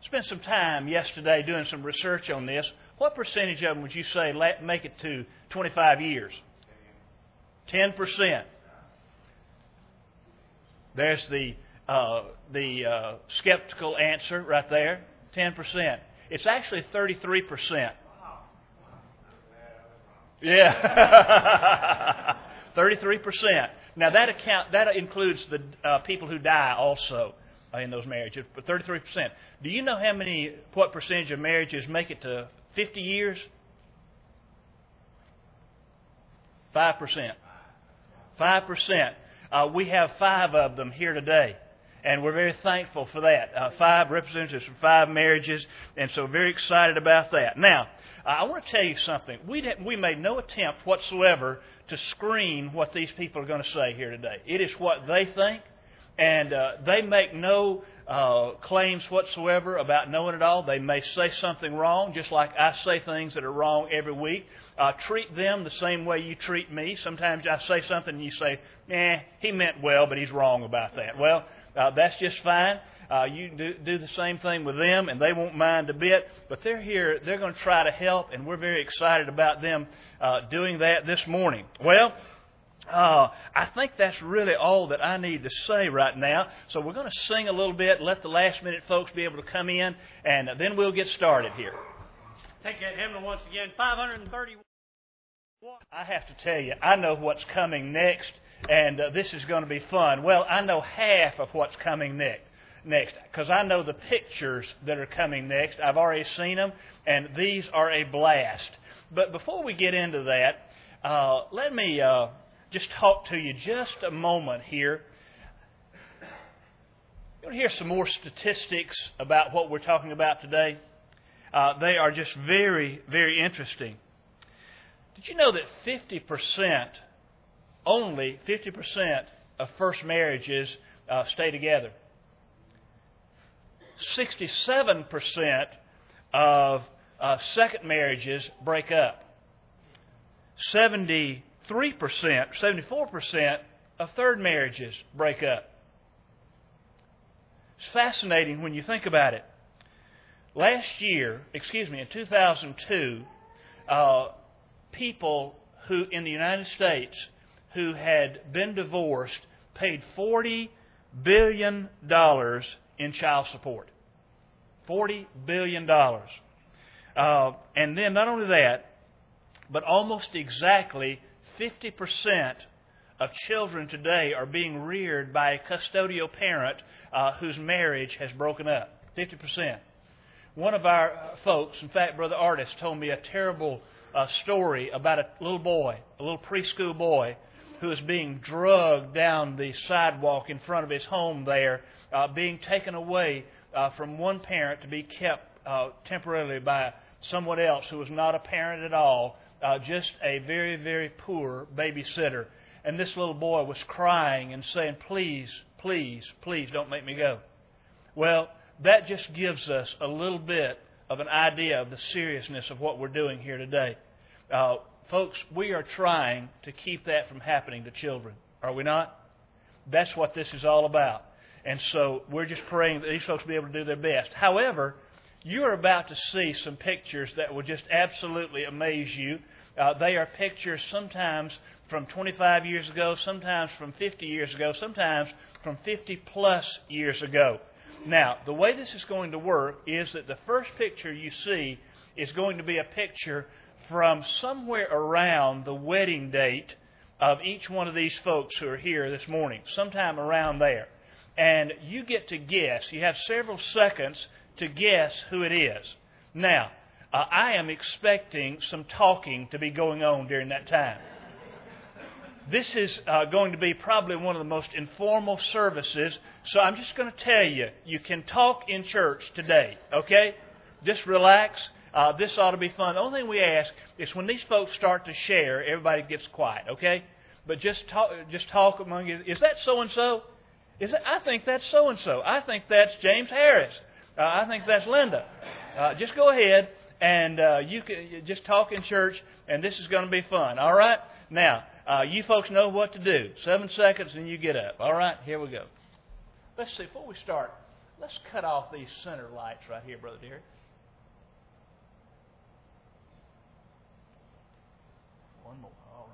spent some time yesterday doing some research on this. What percentage of them would you say make it to 25 years? 10%. There's the skeptical answer right there. 10%. It's actually 33%. Yeah. 33%. Now that includes the people who die also in those marriages, but 33%. Do you know what percentage of marriages make it to 50 years? 5%. 5%. We have 5 of them here today, and we're very thankful for that. 5 representatives from 5 marriages, and so very excited about that. Now, I want to tell you something. We made no attempt whatsoever to screen what these people are going to say here today. It is what they think, and they make no claims whatsoever about knowing it all. They may say something wrong, just like I say things that are wrong every week. Treat them the same way you treat me. Sometimes I say something and you say, he meant well, but he's wrong about that. Well, that's just fine. You do the same thing with them, and they won't mind a bit. But they're here. They're going to try to help, and we're very excited about them doing that this morning. Well, I think that's really all that I need to say right now. So we're going to sing a little bit, let the last-minute folks be able to come in, and then we'll get started here. Take that hymnal once again, 531. I have to tell you, I know what's coming next, and this is going to be fun. Well, I know half of what's coming next, because I know the pictures that are coming next. I've already seen them, and these are a blast. But before we get into that, let me just talk to you just a moment here. You'll hear some more statistics about what we're talking about today. They are just very, very interesting. Did you know that only 50% of first marriages stay together? 67% of second marriages break up. 74% of third marriages break up. It's fascinating when you think about it. In 2002, people who in the United States who had been divorced paid $40 billion in child support. $40 billion. And then not only that, but almost exactly 50% of children today are being reared by a custodial parent whose marriage has broken up. 50%. One of our folks, in fact, Brother Artis, told me a terrible story about a little boy, a little preschool boy, who is being drugged down the sidewalk in front of his home there, being taken away from one parent to be kept temporarily by someone else who was not a parent at all, just a very, very poor babysitter. And this little boy was crying and saying, please, please, please don't make me go. Well, that just gives us a little bit of an idea of the seriousness of what we're doing here today. Folks, we are trying to keep that from happening to children. Are we not? That's what this is all about. And so we're just praying that these folks will be able to do their best. However, you're about to see some pictures that will just absolutely amaze you. They are pictures sometimes from 25 years ago, sometimes from 50 years ago, sometimes from 50 plus years ago. Now, the way this is going to work is that the first picture you see is going to be a picture from somewhere around the wedding date of each one of these folks who are here this morning, sometime around there. And you get to guess. You have several seconds to guess who it is. Now, I am expecting some talking to be going on during that time. This is going to be probably one of the most informal services, so I'm just going to tell you, you can talk in church today, okay? Just relax. This ought to be fun. The only thing we ask is when these folks start to share, everybody gets quiet, okay? But just talk among you. Is that so-and-so? I think that's so-and-so. I think that's James Harris. I think that's Linda. Just go ahead and you can just talk in church, and this is going to be fun, all right? Now, you folks know what to do. 7 seconds and you get up. All right, here we go. Let's see, before we start, Let's cut off these center lights right here, Brother Derek. One more. All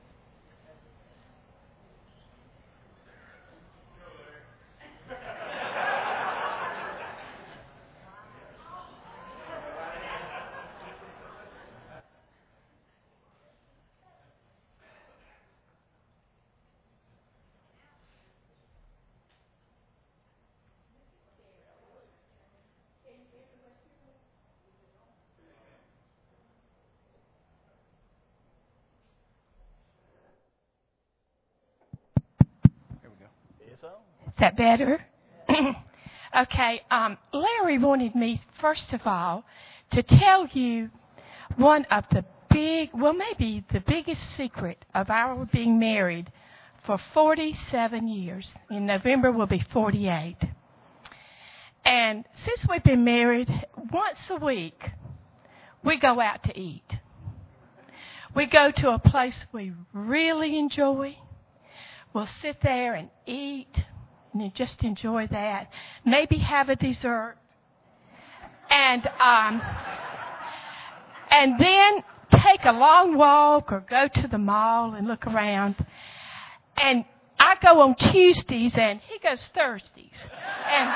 right. Is that better? Okay. Larry wanted me, first of all, to tell you one of the maybe the biggest secret of our being married for 47 years. In November, we'll be 48. And since we've been married, once a week, we go out to eat. We go to a place we really enjoy. We'll sit there and eat and just enjoy that. Maybe have a dessert. And then take a long walk or go to the mall and look around. And I go on Tuesdays and he goes Thursdays. And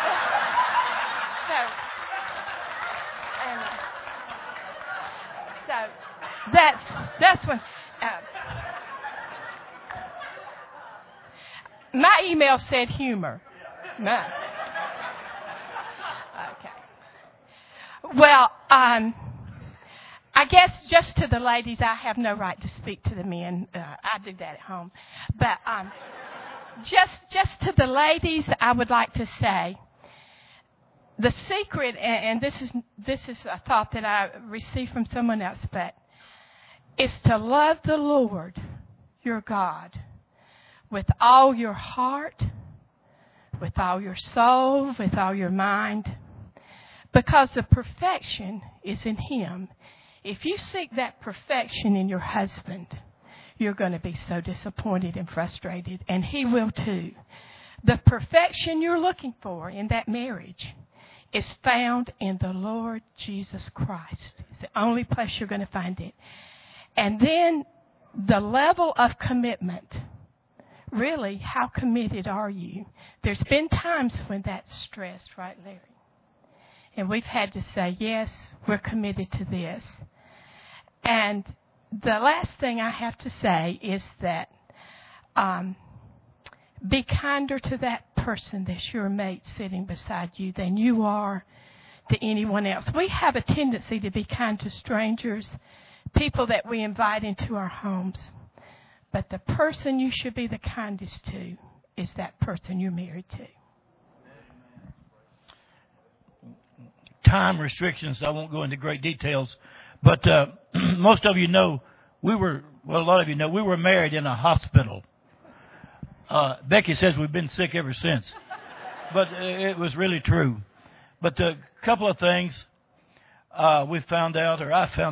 so that's when. My email said humor. No. Okay. Well, I guess just to the ladies, I have no right to speak to the men. I do that at home. But just to the ladies, I would like to say the secret, and this is a thought that I received from someone else, but is to love the Lord, your God, with all your heart, with all your soul, with all your mind, because the perfection is in Him. If you seek that perfection in your husband, you're going to be so disappointed and frustrated, and he will too. The perfection you're looking for in that marriage is found in the Lord Jesus Christ. It's the only place you're going to find it. And then the level of commitment. Really, how committed are you? There's been times when that's stressed, right, Larry? And we've had to say, yes, we're committed to this. And the last thing I have to say is that be kinder to that person that's your mate sitting beside you than you are to anyone else. We have a tendency to be kind to strangers, people that we invite into our homes. But the person you should be the kindest to is that person you're married to. Time restrictions, I won't go into great details, but most of you know a lot of you know, we were married in a hospital. Becky says we've been sick ever since, but it was really true. But a couple of things I found out,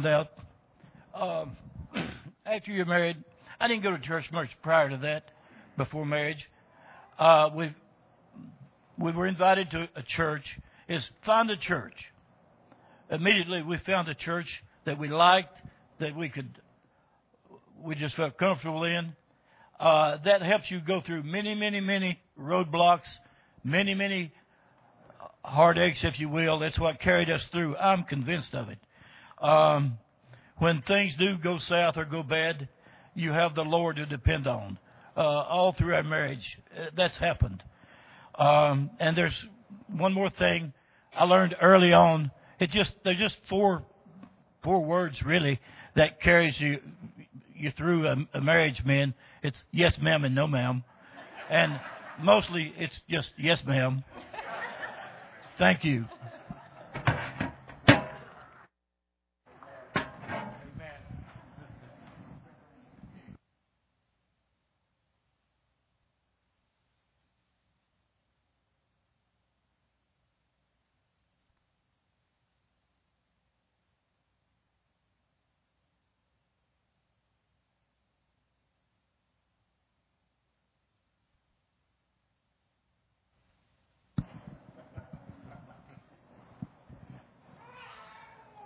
after you're married. I didn't go to church much prior to that, before marriage. We were invited to a church. Find a church. Immediately we found a church that we liked, that we just felt comfortable in. That helps you go through many, many, many roadblocks, many, many heartaches, if you will. That's what carried us through. I'm convinced of it. When things do go south or go bad, you have the Lord to depend on. All through our marriage, that's happened. And there's one more thing I learned early on. They're just four words really that carries you through a marriage, man. It's yes, ma'am, and no, ma'am. And mostly it's just yes, ma'am. Thank you.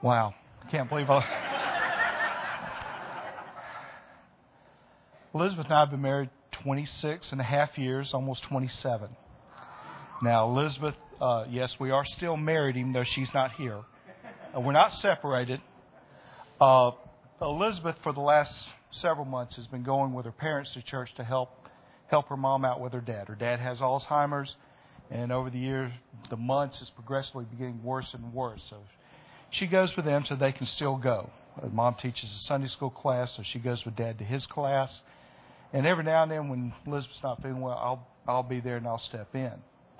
Wow. Can't believe Elizabeth and I have been married 26 and a half years, almost 27. Now, Elizabeth, yes, we are still married even though she's not here. We're not separated. Elizabeth, for the last several months, has been going with her parents to church to help her mom out with her dad. Her dad has Alzheimer's, and over the years, the months, is progressively getting worse and worse. So she goes with them so they can still go. Mom teaches a Sunday school class, so she goes with Dad to his class. And every now and then, when Elizabeth's not feeling well, I'll be there and I'll step in.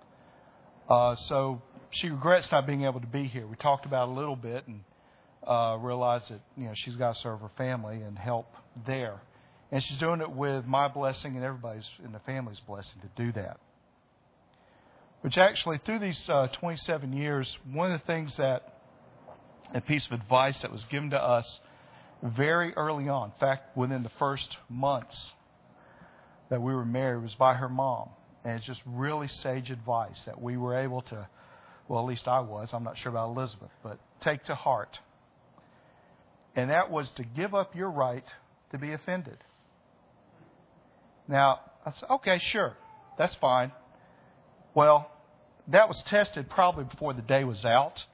So she regrets not being able to be here. We talked about it a little bit and realized that she's got to serve her family and help there. And she's doing it with my blessing and everybody's in the family's blessing to do that. Which actually, through these 27 years, one of the things a piece of advice that was given to us very early on, in fact, within the first months that we were married, was by her mom. And it's just really sage advice that we were able to, well, at least I was, I'm not sure about Elizabeth, but take to heart. And that was to give up your right to be offended. Now, I said, okay, sure, that's fine. Well, that was tested probably before the day was out.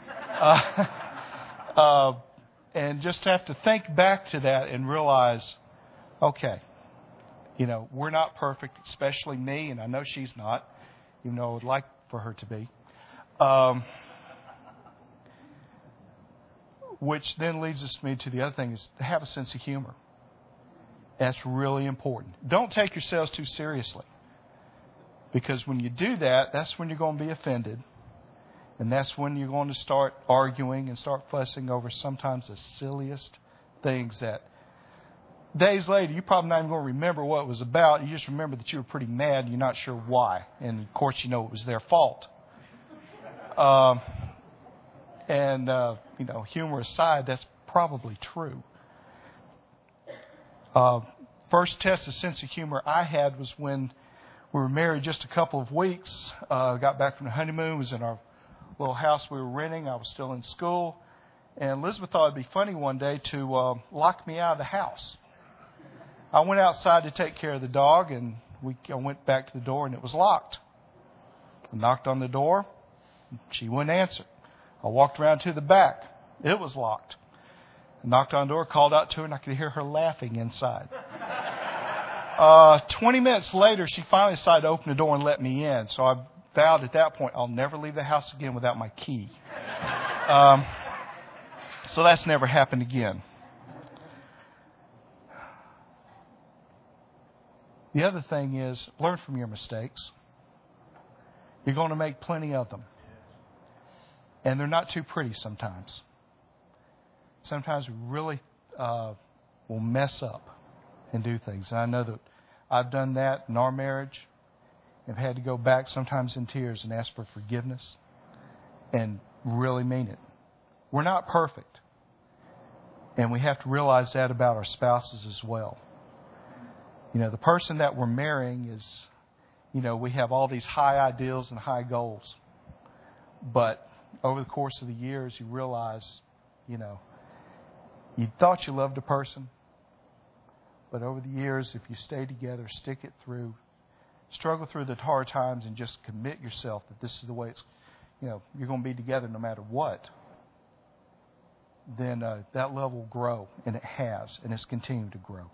And just have to think back to that and realize, okay, we're not perfect, especially me, and I know she's not, even though I would like for her to be. Which then leads us to the other thing, is to have a sense of humor. That's really important. Don't take yourselves too seriously. Because when you do that, that's when you're going to be offended. And that's when you're going to start arguing and start fussing over sometimes the silliest things that days later, you're probably not even going to remember what it was about. You just remember that you were pretty mad and you're not sure why. And, of course, it was their fault. Humor aside, that's probably true. First test of sense of humor I had was when we were married just a couple of weeks. Got back from the honeymoon, was in our little house we were renting. I was still in school. And Elizabeth thought it'd be funny one day to lock me out of the house. I went outside to take care of the dog, and I went back to the door, and it was locked. I knocked on the door. She wouldn't answer. I walked around to the back. It was locked. I knocked on the door, called out to her, and I could hear her laughing inside. 20 minutes later, she finally decided to open the door and let me in. So I vowed at that point, I'll never leave the house again without my key. So that's never happened again. The other thing is, learn from your mistakes. You're going to make plenty of them. And they're not too pretty sometimes. Sometimes we really will mess up and do things. And I know that I've done that in our marriage. I've had to go back sometimes in tears and ask for forgiveness and really mean it. We're not perfect. And we have to realize that about our spouses as well. The person that we're marrying is, we have all these high ideals and high goals. But over the course of the years, you realize, you thought you loved a person. But over the years, if you stay together, stick it through, struggle through the hard times, and just commit yourself that this is the way it's, you're going to be together no matter what, then that love will grow, and it has, and it's continued to grow.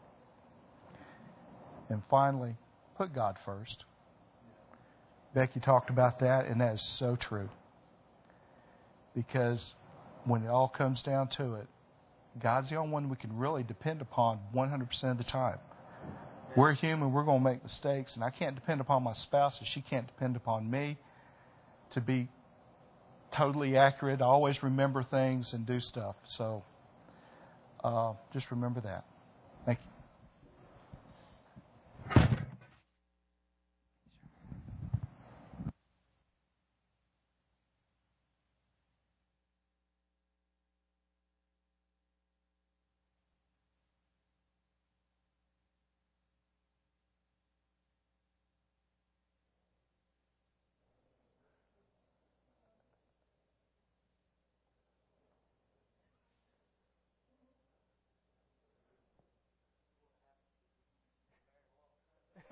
And finally, put God first. Becky talked about that, and that is so true. Because when it all comes down to it, God's the only one we can really depend upon 100% of the time. We're human, we're going to make mistakes, and I can't depend upon my spouse, and she can't depend upon me to be totally accurate. I always remember things and do stuff. So just remember that. Thank you.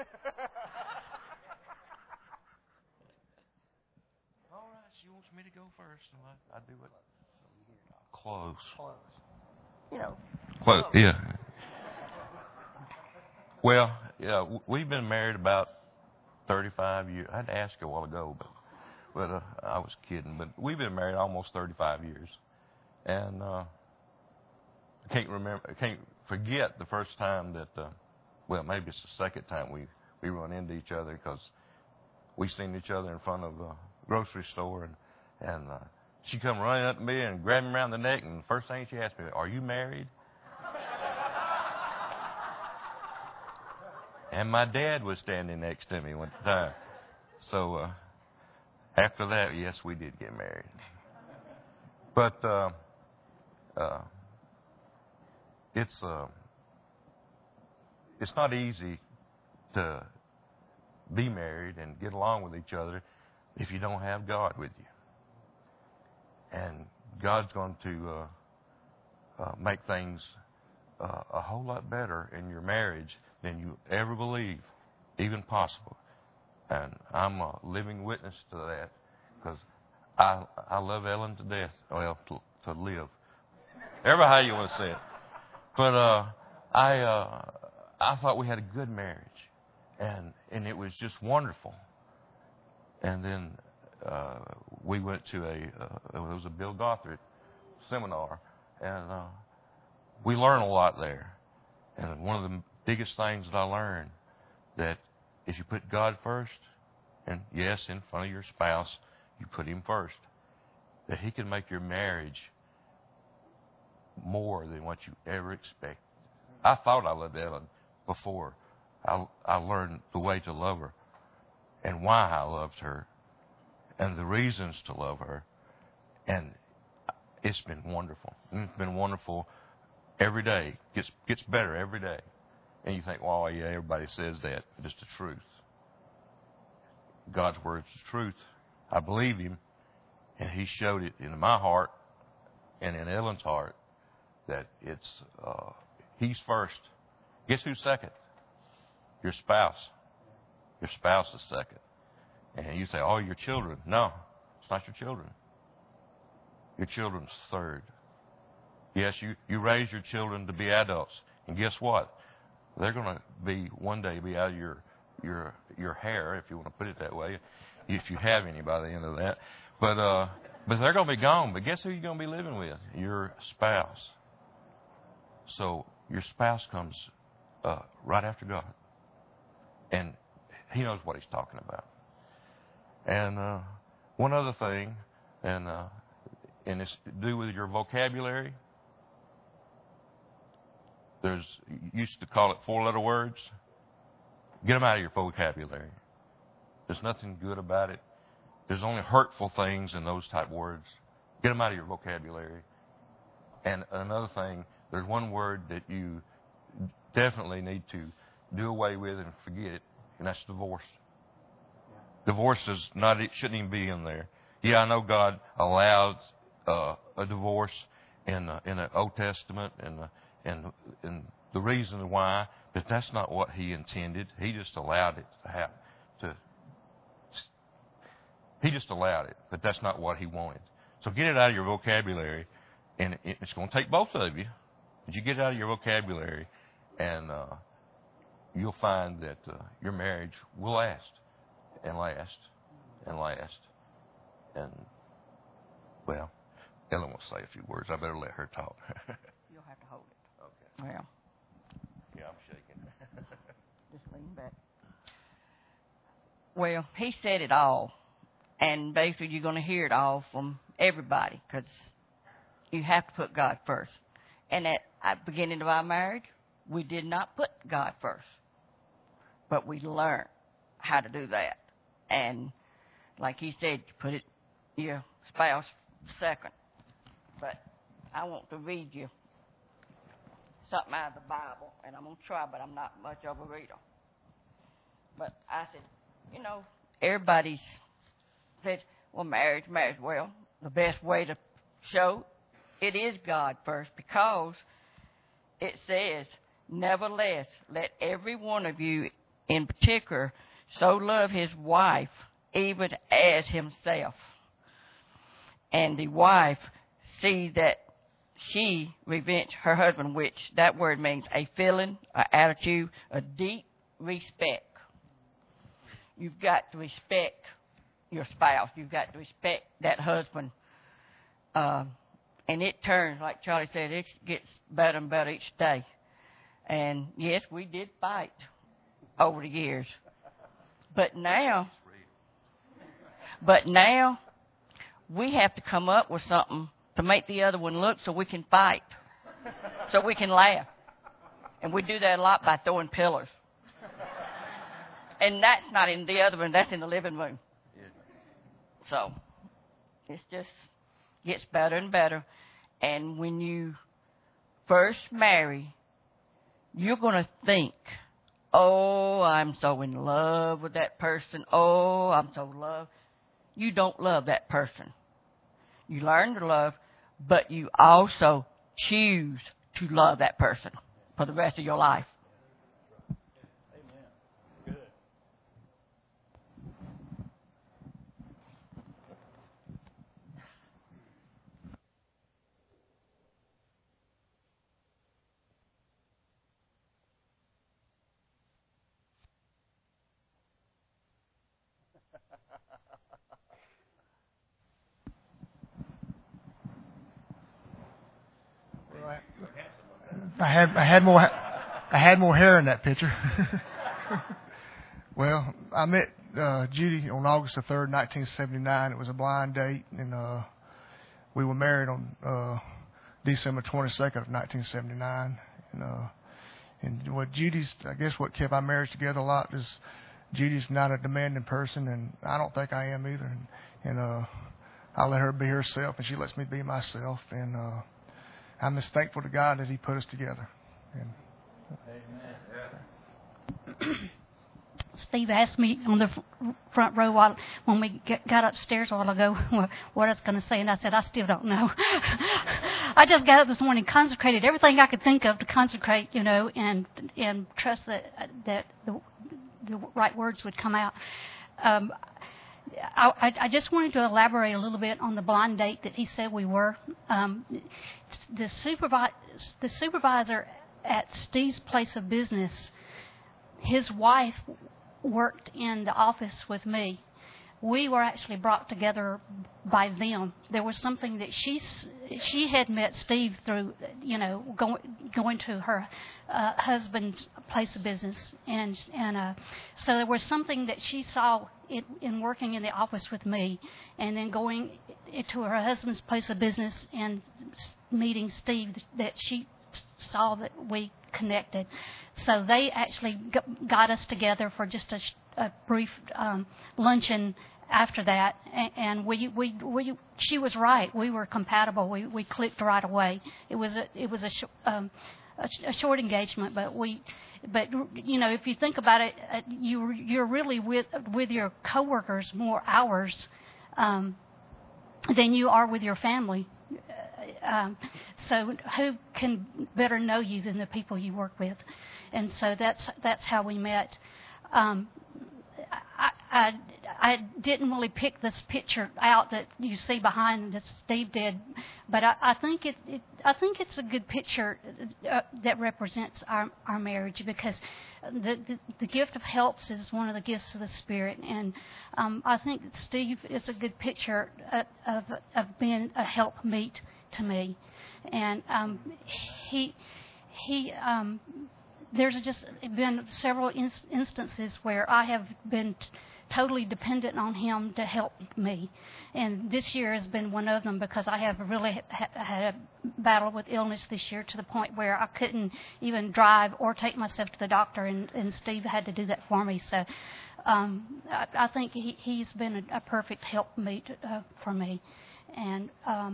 All right, she wants me to go first, so I do it. Close. You know. Close. Yeah. Well, yeah, we've been married about 35 years. I had to ask you a while ago, but I was kidding. But we've been married almost 35 years, and I can't forget the first time that. Well, maybe it's the second time we run into each other because we seen each other in front of a grocery store, and she come running up to me and grabbed me around the neck, and the first thing she asked me, "Are you married?" And my dad was standing next to me at the time. So after that, yes, we did get married. But it's not easy to be married and get along with each other if you don't have God with you. And God's going to make things a whole lot better in your marriage than you ever believe, even possible. And I'm a living witness to that because I love Ellen to death. Well, to live. Ever how you want to say it. But I thought we had a good marriage, and it was just wonderful. And then we went to it was a Bill Gothard seminar, and we learned a lot there. And one of the biggest things that I learned, that if you put God first, and yes, in front of your spouse, you put Him first, that He can make your marriage more than what you ever expect. I thought I loved Ellen before I learned the way to love her and why I loved her and the reasons to love her. And it's been wonderful. It's been wonderful every day. Gets better every day. And you think, well, yeah, everybody says that. But it's the truth. God's Word's the truth. I believe Him, and He showed it in my heart and in Ellen's heart that it's He's first. Guess who's second? Your spouse. Your spouse is second. And you say, oh, your children. No, it's not your children. Your children's third. Yes, you raise your children to be adults. And guess what? They're going to be one day be out of your hair, if you want to put it that way, if you have any by the end of that. But they're going to be gone. But guess who you're going to be living with? Your spouse. So your spouse comes right after God. And He knows what He's talking about. And one other thing, and it's to do with your vocabulary. Used to call it 4-letter words. Get them out of your vocabulary. There's nothing good about it. There's only hurtful things in those type words. Get them out of your vocabulary. And another thing, there's one word that you definitely need to do away with and forget, and that's divorce. Divorce shouldn't even be in there. Yeah, I know God allowed a divorce in the Old Testament and the reason why, but that's not what He intended. He just allowed it to happen. He just allowed it, but that's not what He wanted. So get it out of your vocabulary, and it's going to take both of you. But you get it out of your vocabulary, and you'll find that your marriage will last and last and last. And, well, Ellen will say a few words. I better let her talk. You'll have to hold it. Okay. Well, Yeah, I'm shaking. just lean back. Well, he said it all. And basically, you're going to hear it all from everybody because you have to put God first. And at the beginning of our marriage, we did not put God first. But we learned how to do that. And like he said, you put your spouse second. But I want to read you something out of the Bible. And I'm going to try, but I'm not much of a reader. But I said, everybody's said, well, marriage. Well, the best way to show it is God first because it says, nevertheless, let every one of you in particular so loved his wife even as himself. And the wife see that she revenged her husband, which that word means a feeling, an attitude, a deep respect. You've got to respect your spouse. You've got to respect that husband. And it turns, like Charlie said, it gets better and better each day. And yes, we did fight over the years. But now we have to come up with something to make the other one look so we can fight, so we can laugh. And we do that a lot by throwing pillars. And that's not in the other room, that's in the living room. So it just gets better and better. And when you first marry, you're going to think, oh, I'm so in love with that person. Oh, I'm so in love. You don't love that person. You learn to love, but you also choose to love that person for the rest of your life. Amen. Good. I had more hair in that picture. Well, I met Judy on August the 3rd, 1979. It was a blind date, and we were married on December 22nd of 1979. And what Judy's, I guess, what kept our marriage together a lot is Judy's not a demanding person, and I don't think I am either. And I let her be herself, and she lets me be myself. And I'm just thankful to God that He put us together. And, Amen. Steve asked me on the front row when we got upstairs a while ago what I was going to say, and I said, I still don't know. I just got up this morning, consecrated everything I could think of to consecrate, and trust that the right words would come out. I just wanted to elaborate a little bit on the blind date that he said we were. The supervisor at Steve's place of business, his wife worked in the office with me. We were actually brought together by them. There was something that she had met Steve through, going to her husband's place of business, and so there was something that she saw in working in the office with me, and then going to her husband's place of business and meeting Steve, that she saw that we connected. So they actually got us together for just a brief luncheon after that, and she was right. We were compatible. We clicked right away. It was a short engagement, but if you think about it, you're really with your coworkers more hours than you are with your family. So who can better know you than the people you work with? And so that's how we met. I didn't really pick this picture out that you see behind that Steve did, but I think it's a good picture that represents our marriage, because the gift of helps is one of the gifts of the Spirit, and I think Steve is a good picture of being a helpmeet to me, and there's just been several instances where I have been totally dependent on him to help me. And this year has been one of them, because I have really had a battle with illness this year to the point where I couldn't even drive or take myself to the doctor, and Steve had to do that for me. So I think he's been a perfect helpmeet for me. And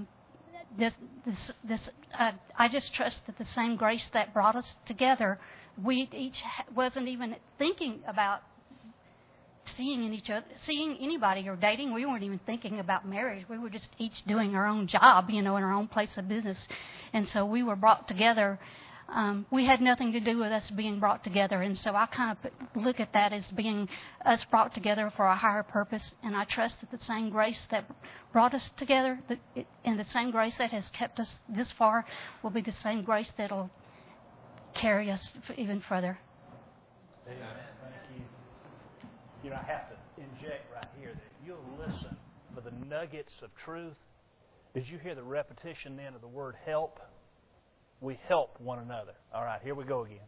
I just trust that the same grace that brought us together, we each wasn't even thinking about seeing anybody or dating. We weren't even thinking about marriage. We were just each doing our own job, in our own place of business. And so we were brought together We had nothing to do with us being brought together, and so I kind of look at that as being us brought together for a higher purpose, and I trust that the same grace that brought us together and the same grace that has kept us this far will be the same grace that will carry us even further. Amen. Thank you. You know, I have to inject right here that if you'll listen for the nuggets of truth, did you hear the repetition then of the word help? We help one another. All right, here we go again.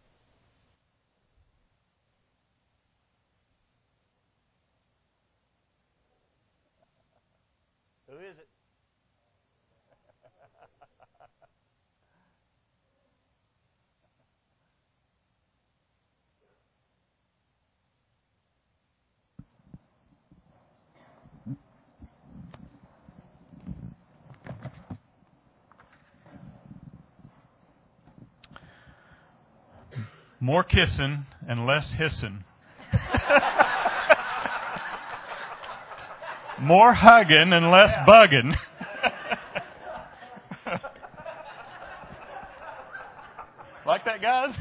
Who is it? More kissing and less hissing. More hugging and less bugging. Like that, guys?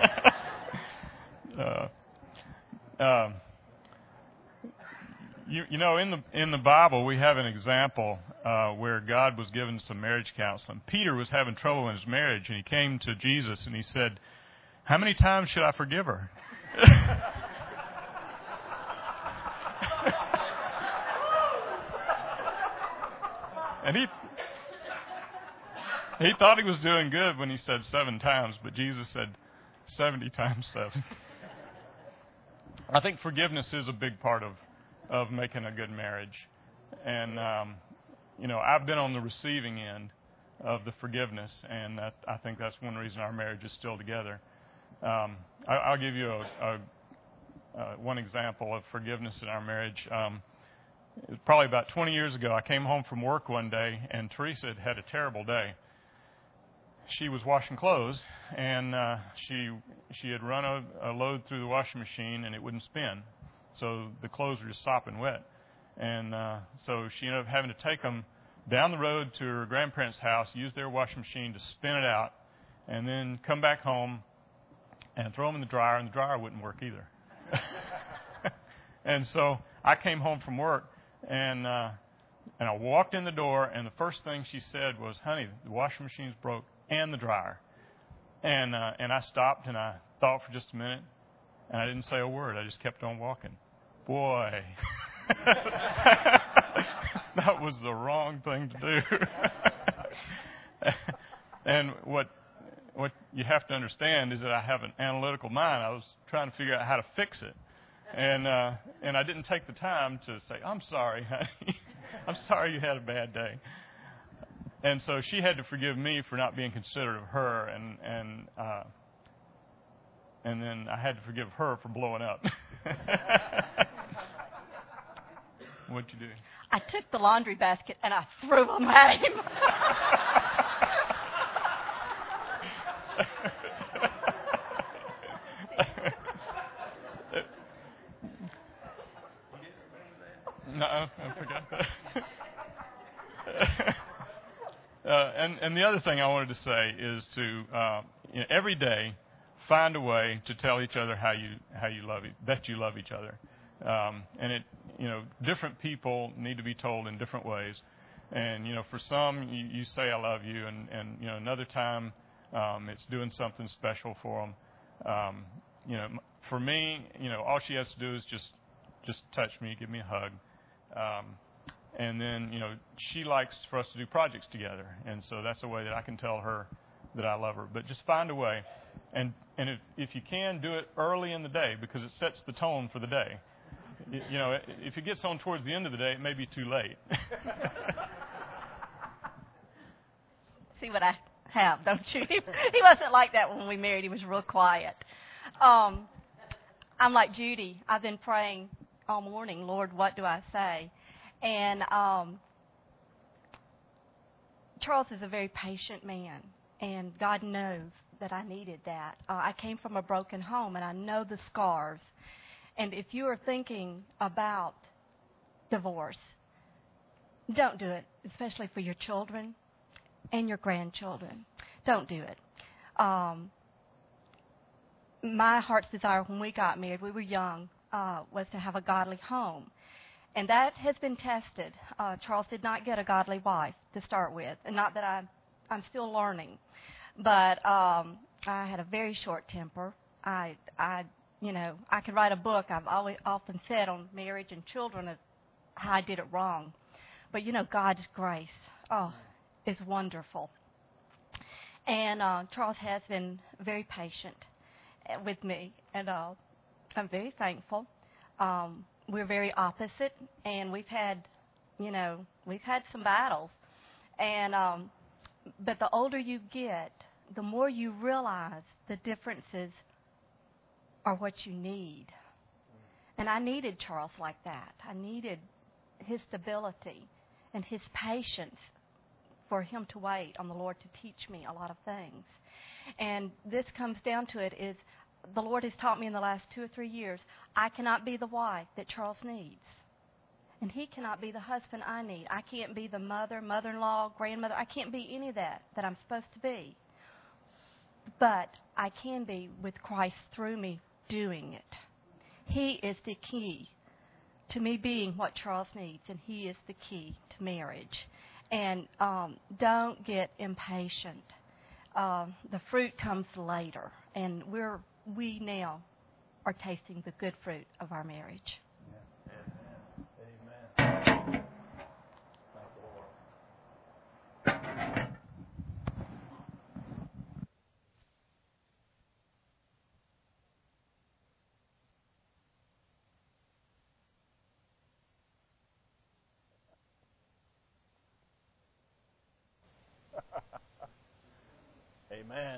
You know, in the Bible, we have an example where God was giving some marriage counseling. Peter was having trouble in his marriage, and he came to Jesus and he said, "How many times should I forgive her?" And he thought he was doing good when he said 7 times, but Jesus said 70 times 7. I think forgiveness is a big part of making a good marriage. And, you know, I've been on the receiving end of the forgiveness, and I think that's one reason our marriage is still together. I'll give you one example of forgiveness in our marriage. It was probably about 20 years ago. I came home from work one day, and Teresa had a terrible day. She was washing clothes, and she had run a load through the washing machine, and it wouldn't spin. So the clothes were just sopping wet. And so she ended up having to take them down the road to her grandparents' house, use their washing machine to spin it out, and then come back home and throw them in the dryer, and the dryer wouldn't work either. And so I came home from work, and I walked in the door, and the first thing she said was, "Honey, the washing machine's broke and the dryer." And I stopped, and I thought for just a minute, and I didn't say a word. I just kept on walking. Boy, that was the wrong thing to do. And what you have to understand is that I have an analytical mind. I was trying to figure out how to fix it. And I didn't take the time to say, "I'm sorry, honey. I'm sorry you had a bad day." And so she had to forgive me for not being considerate of her, and then I had to forgive her for blowing up. What'd you do? I took the laundry basket and I threw them at him. No, I forgot that. And the other thing I wanted to say is to every day find a way to tell each other how you love that you love each other, and different people need to be told in different ways. And for some you say I love you, and another time it's doing something special for them. For me, all she has to do is just touch me, give me a hug. And then, she likes for us to do projects together. And so that's a way that I can tell her that I love her. But just find a way. And if you can, do it early in the day, because it sets the tone for the day. If it gets on towards the end of the day, it may be too late. See what I have, don't you? He wasn't like that when we married. He was real quiet. I'm like Judy. I've been praying all morning, "Lord, what do I say?" And Charles is a very patient man, and God knows that I needed that. I came from a broken home, and I know the scars. And if you are thinking about divorce, don't do it, especially for your children and your grandchildren. Don't do it. my heart's desire when we got married, we were young, was to have a godly home. And that has been tested. Charles did not get a godly wife to start with. And not that I'm still learning. But I had a very short temper. I could write a book. I've often said on marriage and children how I did it wrong. But, God's grace, is wonderful. And Charles has been very patient with me, and I'm very thankful. We're very opposite, and we've had some battles. And but the older you get, the more you realize the differences are what you need. And I needed Charles like that. I needed his stability and his patience for him to wait on the Lord to teach me a lot of things. And this comes down to it is the Lord has taught me in the last 2 or 3 years, I cannot be the wife that Charles needs. And he cannot be the husband I need. I can't be the mother, mother-in-law, grandmother. I can't be any of that I'm supposed to be. But I can be with Christ through me doing it. He is the key to me being what Charles needs, and he is the key to marriage. And don't get impatient. The fruit comes later, and we now are tasting the good fruit of our marriage. Amen. Amen.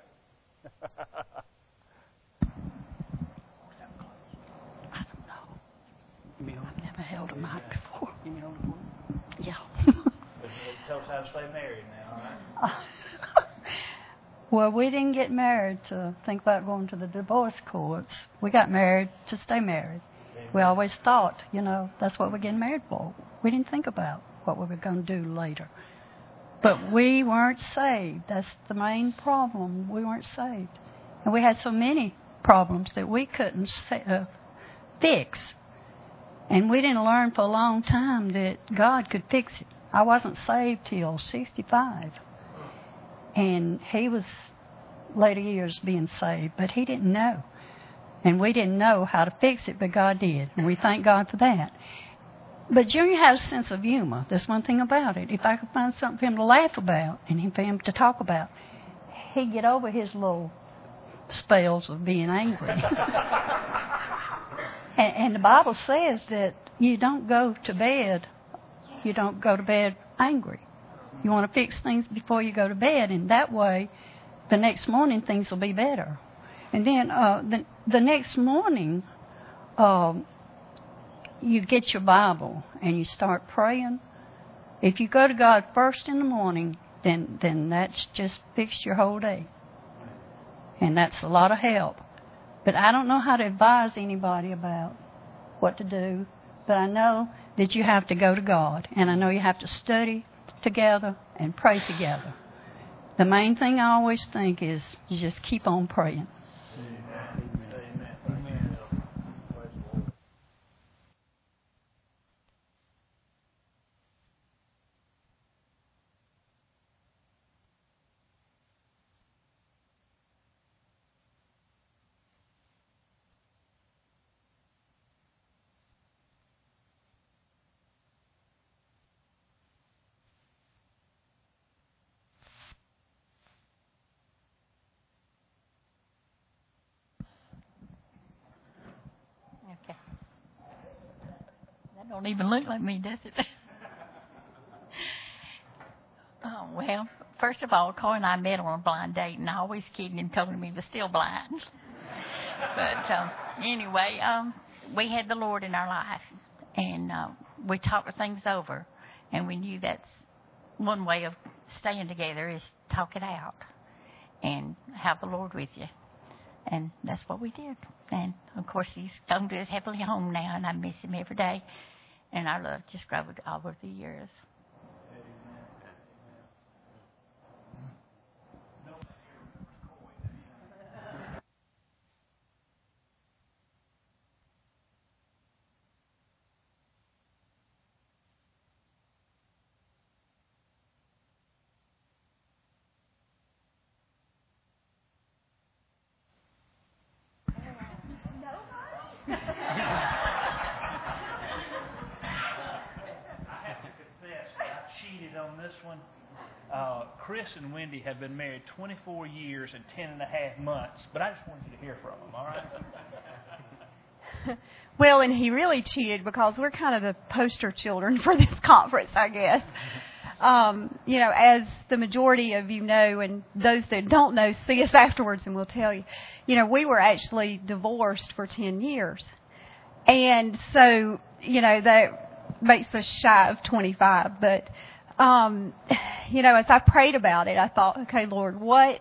I don't know. I've never held a mic before. Yeah. Tell us how to stay married now, all right? Well, we didn't get married to think about going to the divorce courts. We got married to stay married. We always thought, that's what we're getting married for. We didn't think about what we were going to do later. But we weren't saved. That's the main problem. We weren't saved. And we had so many problems that we couldn't fix. And we didn't learn for a long time that God could fix it. I wasn't saved till 65. And he was later years being saved, but he didn't know. And we didn't know how to fix it, but God did. And we thank God for that. But Junior has a sense of humor. That's one thing about it. If I could find something for him to laugh about and for him to talk about, he'd get over his little spells of being angry. and the Bible says that you don't go to bed angry. You want to fix things before you go to bed, and that way the next morning things will be better. And then the next morning, you get your Bible and you start praying. If you go to God first in the morning, then that's just fixed your whole day. And that's a lot of help. But I don't know how to advise anybody about what to do. But I know that you have to go to God. And I know you have to study together and pray together. The main thing I always think is you just keep on praying. Okay. That don't even look like me, does it? Oh, well, first of all, Corey and I met on a blind date, and I always kidded and told him he was still blind. But anyway, we had the Lord in our life, and we talked things over, and we knew that's one way of staying together is talk it out and have the Lord with you. And that's what we did. And, of course, he's gone to his heavenly home now, and I miss him every day. And our love just grew over the years. cheated on this one. Chris and Wendy have been married 24 years and 10 and a half months, but I just wanted you to hear from them, all right? Well, and he really cheated because we're kind of the poster children for this conference, I guess. As the majority of you know, and those that don't know, see us afterwards and we'll tell you. We were actually divorced for 10 years. And so, that makes us shy of 25. But, as I prayed about it, I thought, okay, Lord, what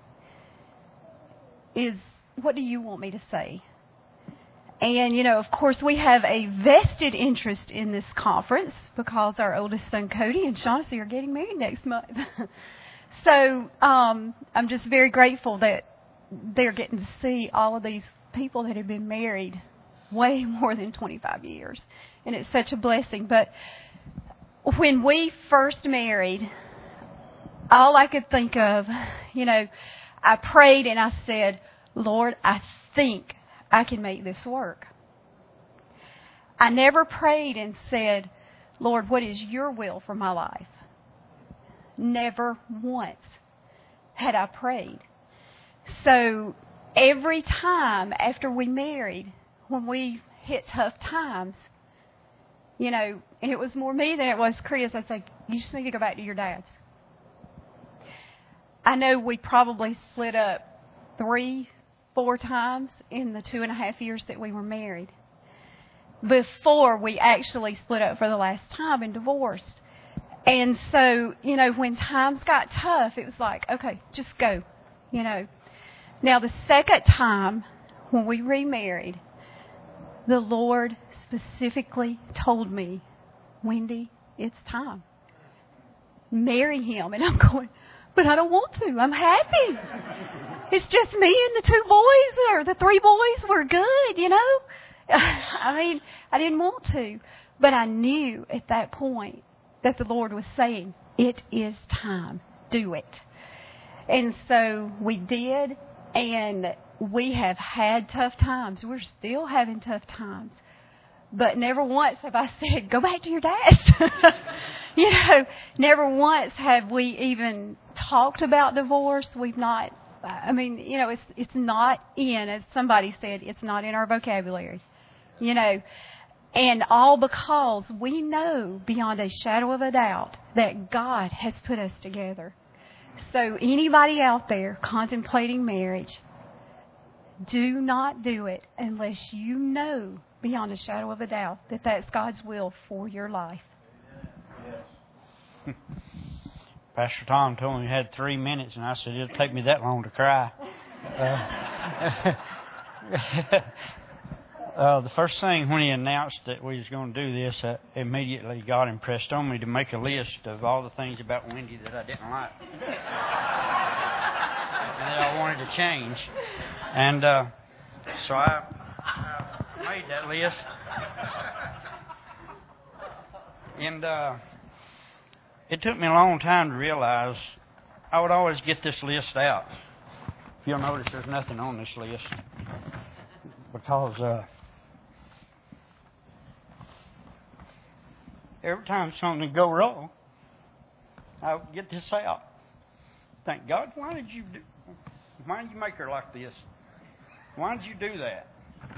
do you want me to say? And, of course, we have a vested interest in this conference because our oldest son, Cody, and Shaughnessy are getting married next month. So I'm just very grateful that they're getting to see all of these people that have been married way more than 25 years. And it's such a blessing. But when we first married, all I could think of, I prayed and I said, Lord, I think I can make this work. I never prayed and said, Lord, what is your will for my life? Never once had I prayed. So every time after we married, when we hit tough times, and it was more me than it was Chris, I'd say, you just need to go back to your dad's. I know we probably split up 3-4 times in the 2.5 years that we were married before we actually split up for the last time and divorced. And so, when times got tough, it was like, okay, just go, Now, the second time when we remarried, the Lord specifically told me, Wendy, it's time. Marry him. And I'm going, but I don't want to. I'm happy. It's just me and the 2 boys, or the 3 boys. We're good, I didn't want to. But I knew at that point that the Lord was saying, it is time. Do it. And so we did, and we have had tough times. We're still having tough times. But never once have I said, go back to your dad's. Never once have we even talked about divorce. We've not, it's not in, as somebody said, it's not in our vocabulary. And all because we know beyond a shadow of a doubt that God has put us together. So anybody out there contemplating marriage, do not do it unless you know beyond a shadow of a doubt that that's God's will for your life. Pastor Tom told me he had 3 minutes, and I said, it'll take me that long to cry. The first thing when he announced that we was going to do this, immediately God impressed on me to make a list of all the things about Wendy that I didn't like. And that I wanted to change. And so I made that list. And it took me a long time to realize I would always get this list out. If you'll notice, there's nothing on this list. Because every time something would go wrong, I would get this out. Thank God, why did you make her like this? Why did you do that?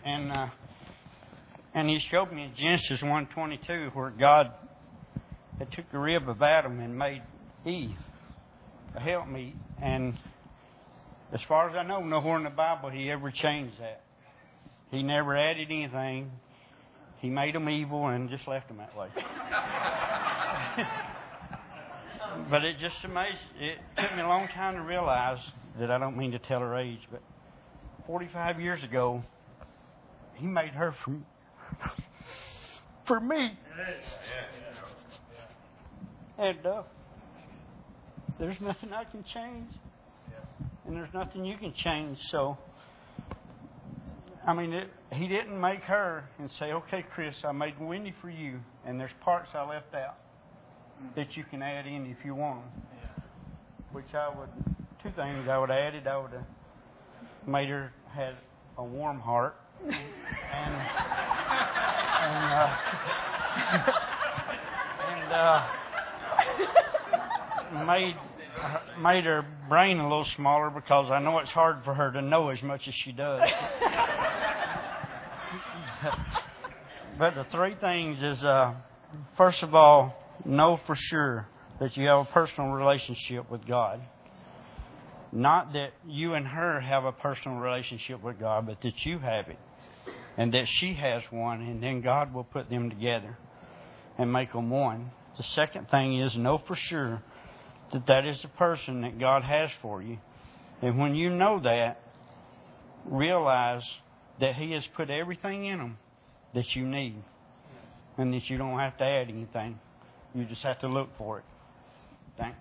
And he showed me in Genesis 1:22 where God had took the rib of Adam and made Eve a helpmeet. And as far as I know, nowhere in the Bible he ever changed that. He never added anything. He made them evil and just left them that way. But it just amazed. It took me a long time to realize that I don't mean to tell her age, but 45 years ago, he made her for me. And there's nothing I can change. And there's nothing you can change. So, he didn't make her and say, okay, Chris, I made Wendy for you, and there's parts I left out that you can add in if you want them. Which two things I would have added. I would have made her have a warm heart. made her brain a little smaller because I know it's hard for her to know as much as she does. But the three things is, first of all, know for sure that you have a personal relationship with God. Not that you and her have a personal relationship with God, but that you have it. And that she has one, and then God will put them together and make them one. The second thing is know for sure that that is the person that God has for you. And when you know that, realize that He has put everything in them that you need. And that you don't have to add anything. You just have to look for it. Thanks.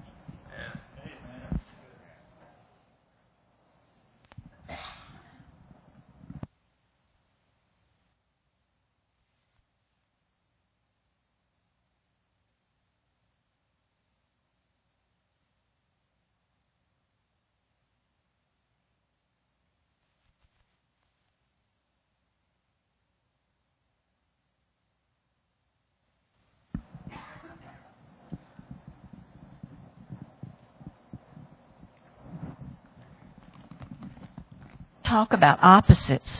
Talk about opposites.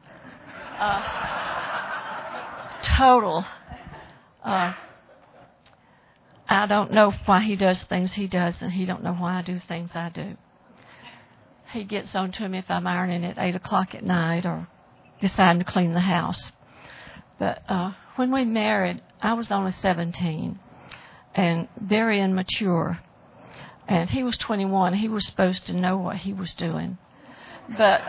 Total. I don't know why he does things he does, and he don't know why I do things I do. He gets on to me if I'm ironing at 8 o'clock at night or deciding to clean the house. But when we married, I was only 17 and very immature. And he was 21. He was supposed to know what he was doing. But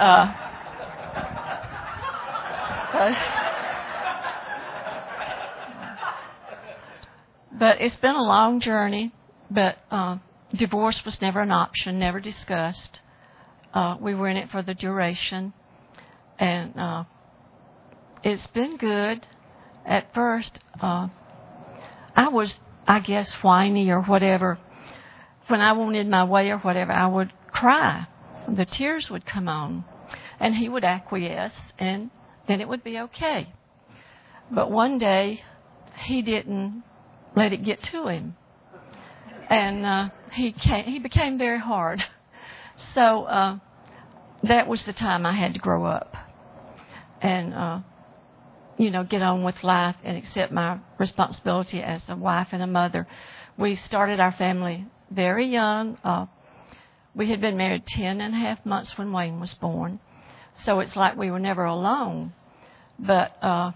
it's been a long journey. But divorce was never an option, never discussed. We were in it for the duration, and it's been good. At first, I was, I guess, whiny or whatever. When I wanted my way or whatever, I would cry. The tears would come on, and he would acquiesce, and then it would be okay. But one day, he didn't let it get to him, and he became very hard. So that was the time I had to grow up and, get on with life and accept my responsibility as a wife and a mother. We started our family very young. We had been married 10 and a half months when Wayne was born. So it's like we were never alone. But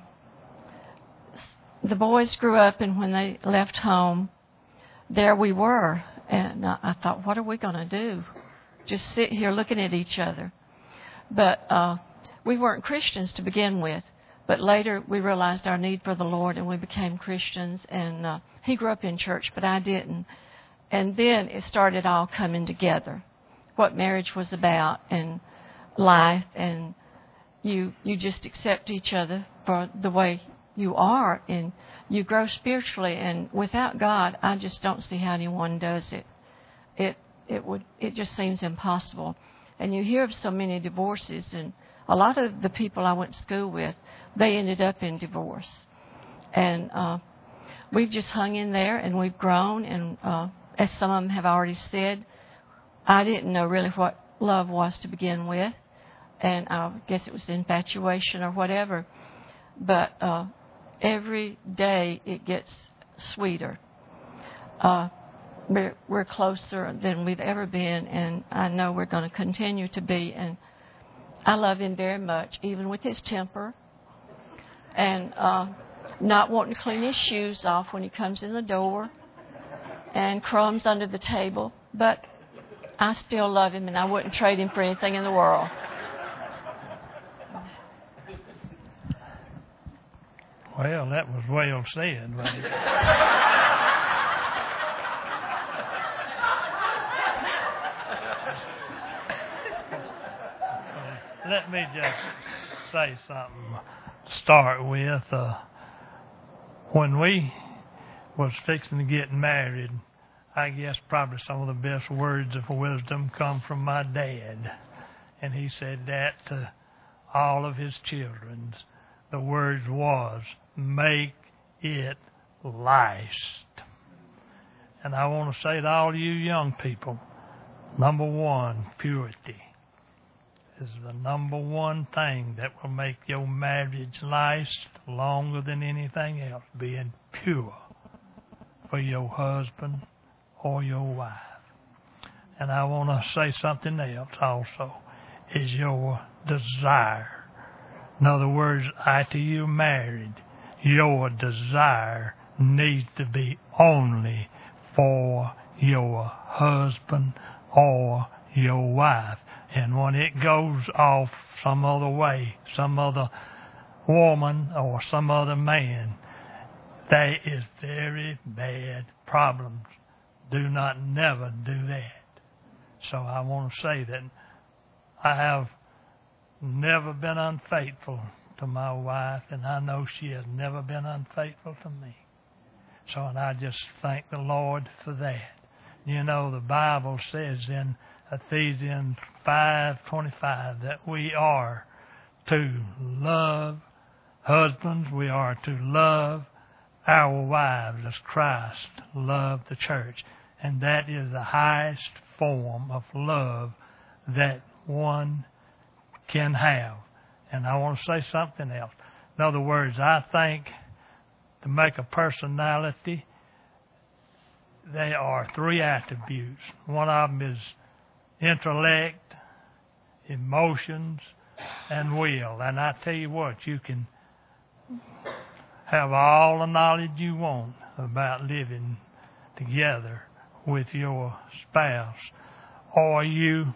the boys grew up, and when they left home, there we were. And I thought, what are we going to do? Just sit here looking at each other. But we weren't Christians to begin with. But later we realized our need for the Lord, and we became Christians. And he grew up in church, but I didn't. And then it started all coming together, what marriage was about and life. And you just accept each other for the way you are, and you grow spiritually. And without God, I just don't see how anyone does it. It just seems impossible. And you hear of so many divorces, and a lot of the people I went to school with, they ended up in divorce. And we've just hung in there, and we've grown. And as some of them have already said, I didn't know really what love was to begin with. And I guess it was infatuation or whatever. But every day it gets sweeter. We're closer than we've ever been, and I know we're going to continue to be. And I love him very much, even with his temper, and not wanting to clean his shoes off when he comes in the door, and crumbs under the table. But I still love him, and I wouldn't trade him for anything in the world. Well, that was well said, buddy. Let me just say something to start with. When we was fixing to get married, I guess probably some of the best words of wisdom come from my dad. And he said that to all of his children. The words was, make it last. And I want to say to all you young people, number one, purity is the number one thing that will make your marriage last longer than anything else, being pure for your husband or your wife. And I want to say something else also, is your desire. In other words, after you're married, your desire needs to be only for your husband or your wife. And when it goes off some other way, some other woman or some other man, that is very bad problems. Do not never do that. So I want to say that I have never been unfaithful to my wife, and I know she has never been unfaithful to me. So, and I just thank the Lord for that. You know, the Bible says in Ephesians 5:25 that we are to love husbands, we are to love our wives as Christ loved the church. And that is the highest form of love that one can have. And I want to say something else. In other words, I think to make a personality, there are three attributes. One of them is intellect, emotions, and will. And I tell you what, you can have all the knowledge you want about living together with your spouse, or you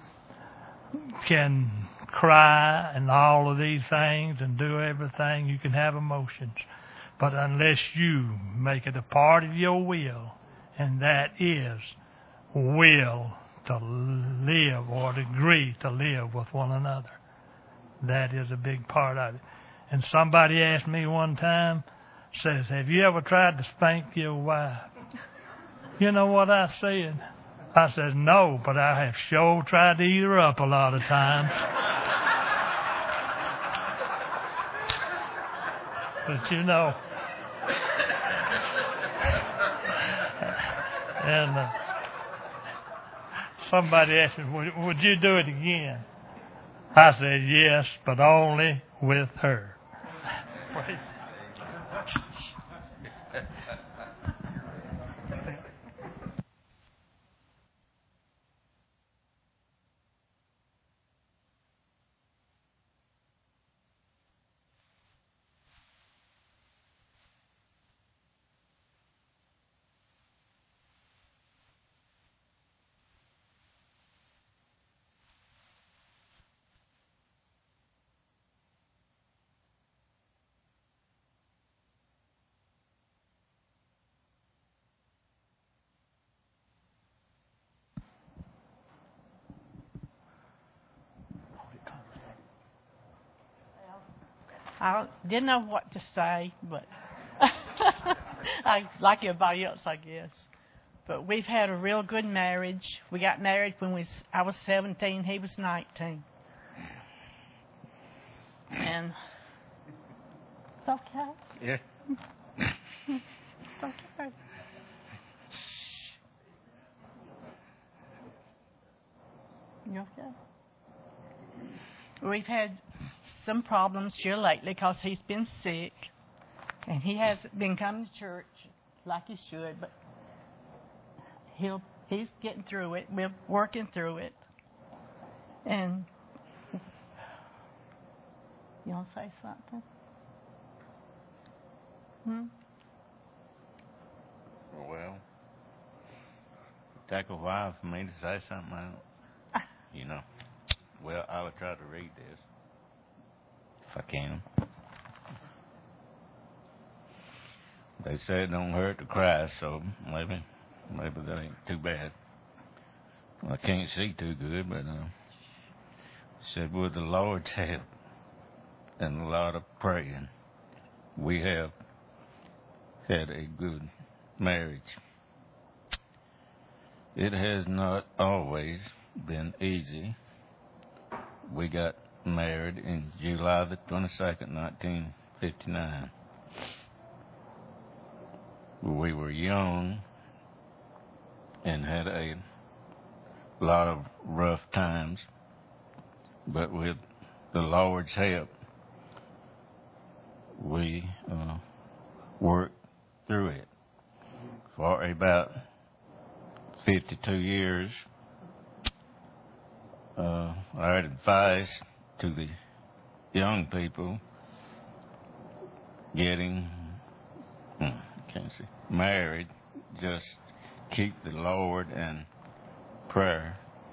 can cry and all of these things and do everything. You can have emotions, but unless you make it a part of your will, and that is will to live or to agree to live with one another, that is a big part of it. And somebody asked me one time, says, have you ever tried to spank your wife? You know what I said? I said, no, but I have sure tried to eat her up a lot of times. But you know, and somebody asked me, would you do it again? I said, yes, but only with her. I didn't know what to say, but like everybody else, I guess. But we've had a real good marriage. We got married when I was 17, he was 19. And it's okay. Yeah. It's okay. You okay? We've had some problems here lately because he's been sick, and he hasn't been coming to church like he should, but he's getting through it. We're working through it. And you want to say something? Well, take a while for me to say something else. You know. Well, I will try to read this if I can. They say it don't hurt to cry, so maybe that ain't too bad. Well, I can't see too good, but said with the Lord's help and a lot of praying, we have had a good marriage. It has not always been easy. We got married in July the 22nd, 1959. We were young, and had a lot of rough times. But with the Lord's help, we worked through it. For about 52 years, our advice to the young people getting married, just keep the Lord and prayer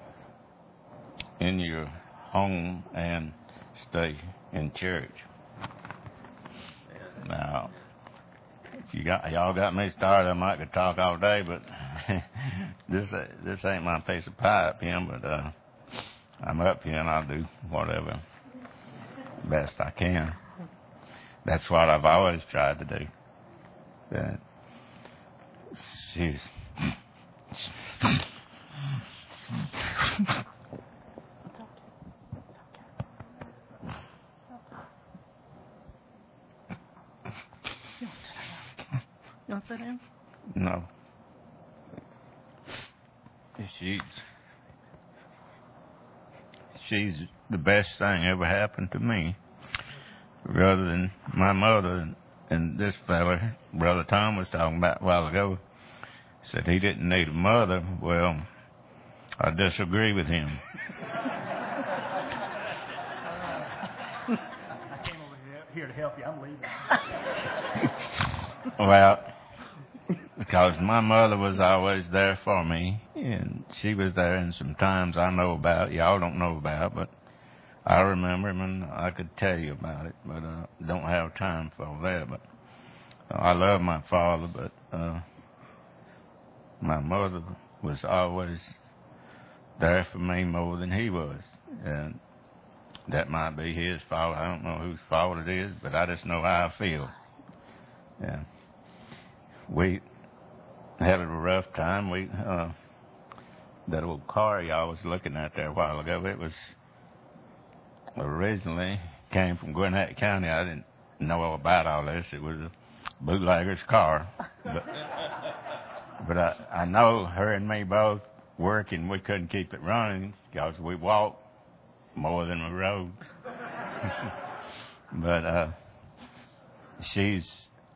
in your home and stay in church. Now, if y'all got me started, I might could talk all day, but this ain't my piece of pie up here. But I'm up here and I'll do whatever best I can. That's what I've always tried to do. But she's You want to sit down? no. She's the best thing ever happened to me, rather than my mother. And this fella, Brother Tom, was talking about a while ago, said he didn't need a mother. Well, I disagree with him. I came over here to help you. I'm leaving. Well, because my mother was always there for me, and she was there in some times I know about, y'all don't know about, but I remember him and I could tell you about it, but don't have time for all that. But I love my father, but my mother was always there for me more than he was, and that might be his fault. I don't know whose fault it is, but I just know how I feel. Yeah. We had a rough time. That old car y'all was looking at there a while ago, it was originally came from Gwinnett County. I didn't know all about all this. It was a bootlegger's car. But I know her and me both working, we couldn't keep it running because we walked more than we rode. But she's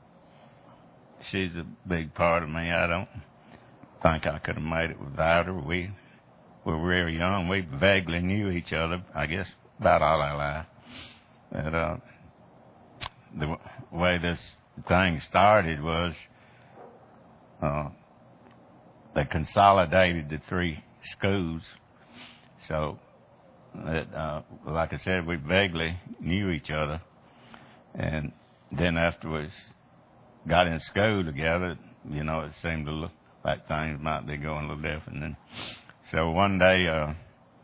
a big part of me. I don't think I could have made it without her. We were very young. We vaguely knew each other, I guess, about all our life. But the way this thing started was they consolidated the 3 schools. So, like I said, we vaguely knew each other. And then afterwards, got in school together, it seemed to look like things might be going a little different. And so one day,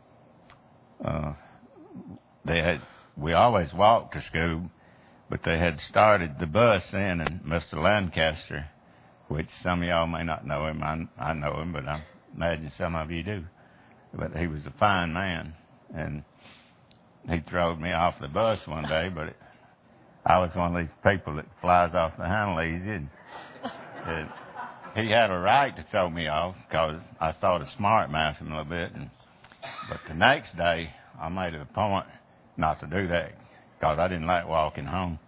we always walked to school, but they had started the bus in, and Mr. Lancaster, which some of y'all may not know him, I know him, but I imagine some of you do. But he was a fine man, and he throwed me off the bus one day, but I was one of these people that flies off the handle easy. And he had a right to throw me off because I started smart mouthing a little bit. But the next day, I made it a point not to do that because I didn't like walking home,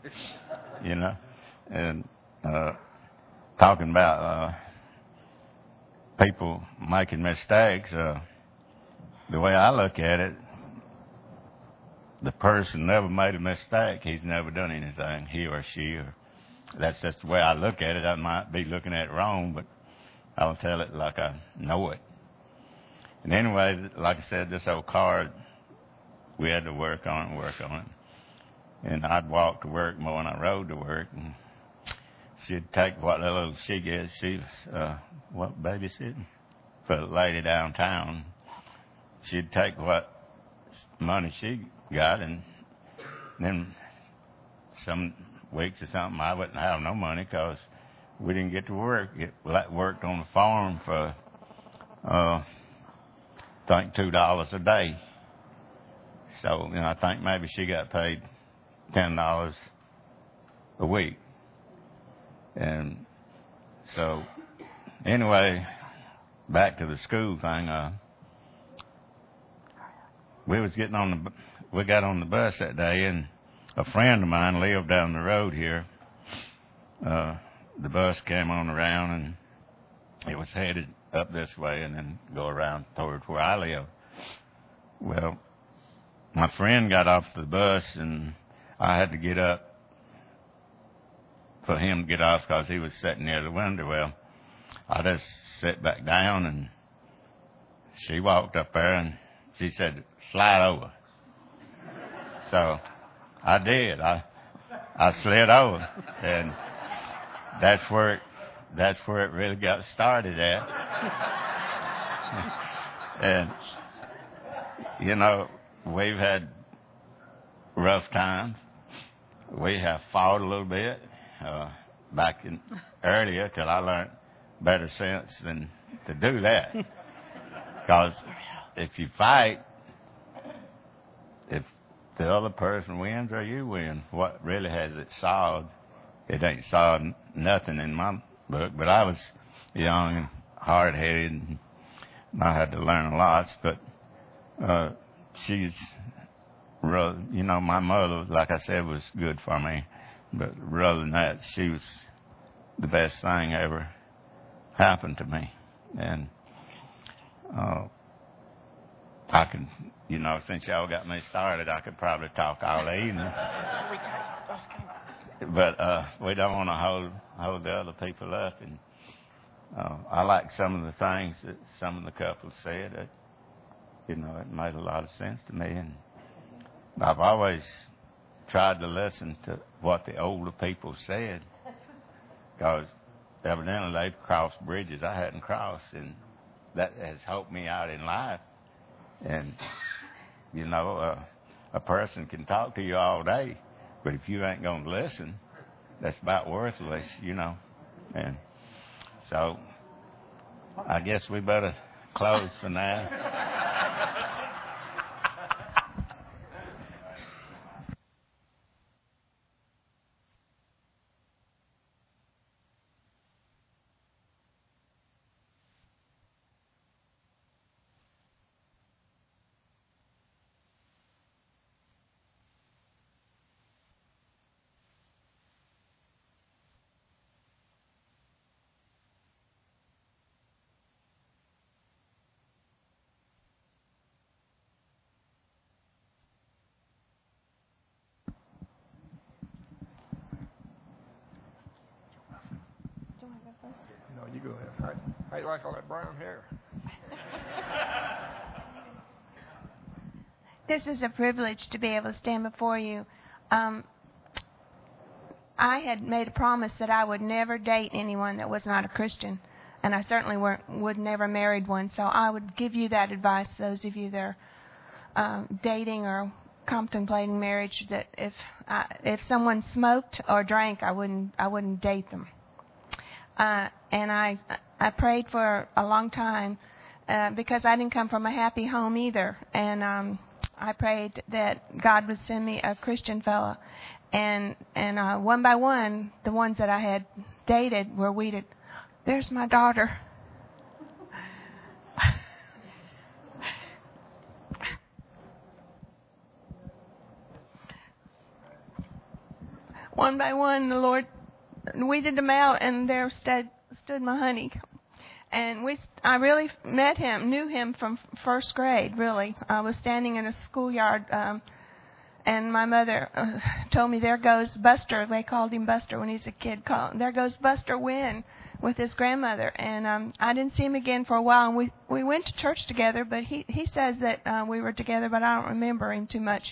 And talking about people making mistakes, the way I look at it, the person never made a mistake. He's never done anything, he or she. That's just the way I look at it. I might be looking at it wrong, but I'll tell it like I know it. And anyway, like I said, this old car, we had to work on it. And I'd walk to work more than I rode to work. And she'd take what little she gets. She was, babysitting for a lady downtown. She'd take what money she got, and then some weeks or something I wouldn't have no money because we didn't get to work. Worked on the farm for I think $2 a day. So I think maybe she got paid $10 a week. And so anyway, back to the school thing. We got on the bus that day, and a friend of mine lived down the road here. The bus came on around, and it was headed up this way and then go around toward where I live. Well, my friend got off the bus, and I had to get up for him to get off because he was sitting near the window. Well, I just sat back down, and she walked up there, and she said, "Slide over." So I did. I slid over, and that's where it really got started at. And you know, we've had rough times. We have fought a little bit back in earlier till I learned better sense than to do that. Because if you fight, if the other person wins or you win, what really has it solved? It ain't solved nothing in my book. But I was young and hard-headed, and I had to learn a lot. But she's, you know, my mother, like I said, was good for me. But rather than that, she was the best thing ever happened to me. And I can, you know, since y'all got me started, I could probably talk all evening. But we don't want to hold the other people up. And I like some of the things that some of the couples said. That, you know, it made a lot of sense to me. And I've always tried to listen to what the older people said, because evidently they've crossed bridges I hadn't crossed, and that has helped me out in life. And, you know, a person can talk to you all day, but if you ain't going to listen, that's about worthless, you know. And so I guess we better close for now. No, you go ahead. I like all that brown hair. This is a privilege to be able to stand before you. I had made a promise that I would never date anyone that was not a Christian, and I certainly would never married one. So I would give you that advice, those of you that are dating or contemplating marriage, that if someone smoked or drank, I wouldn't date them. And I prayed for a long time because I didn't come from a happy home either. And I prayed that God would send me a Christian fella. And one by one, the ones that I had dated were weeded. There's my daughter. One by one, the Lord weeded them out, and there stood my honey. And I really knew him from first grade, really. I was standing in a schoolyard, and my mother told me, there goes Buster. They called him Buster when he was a kid. There goes Buster Wynn with his grandmother. And I didn't see him again for a while, and we went to church together, but he says that we were together, but I don't remember him too much.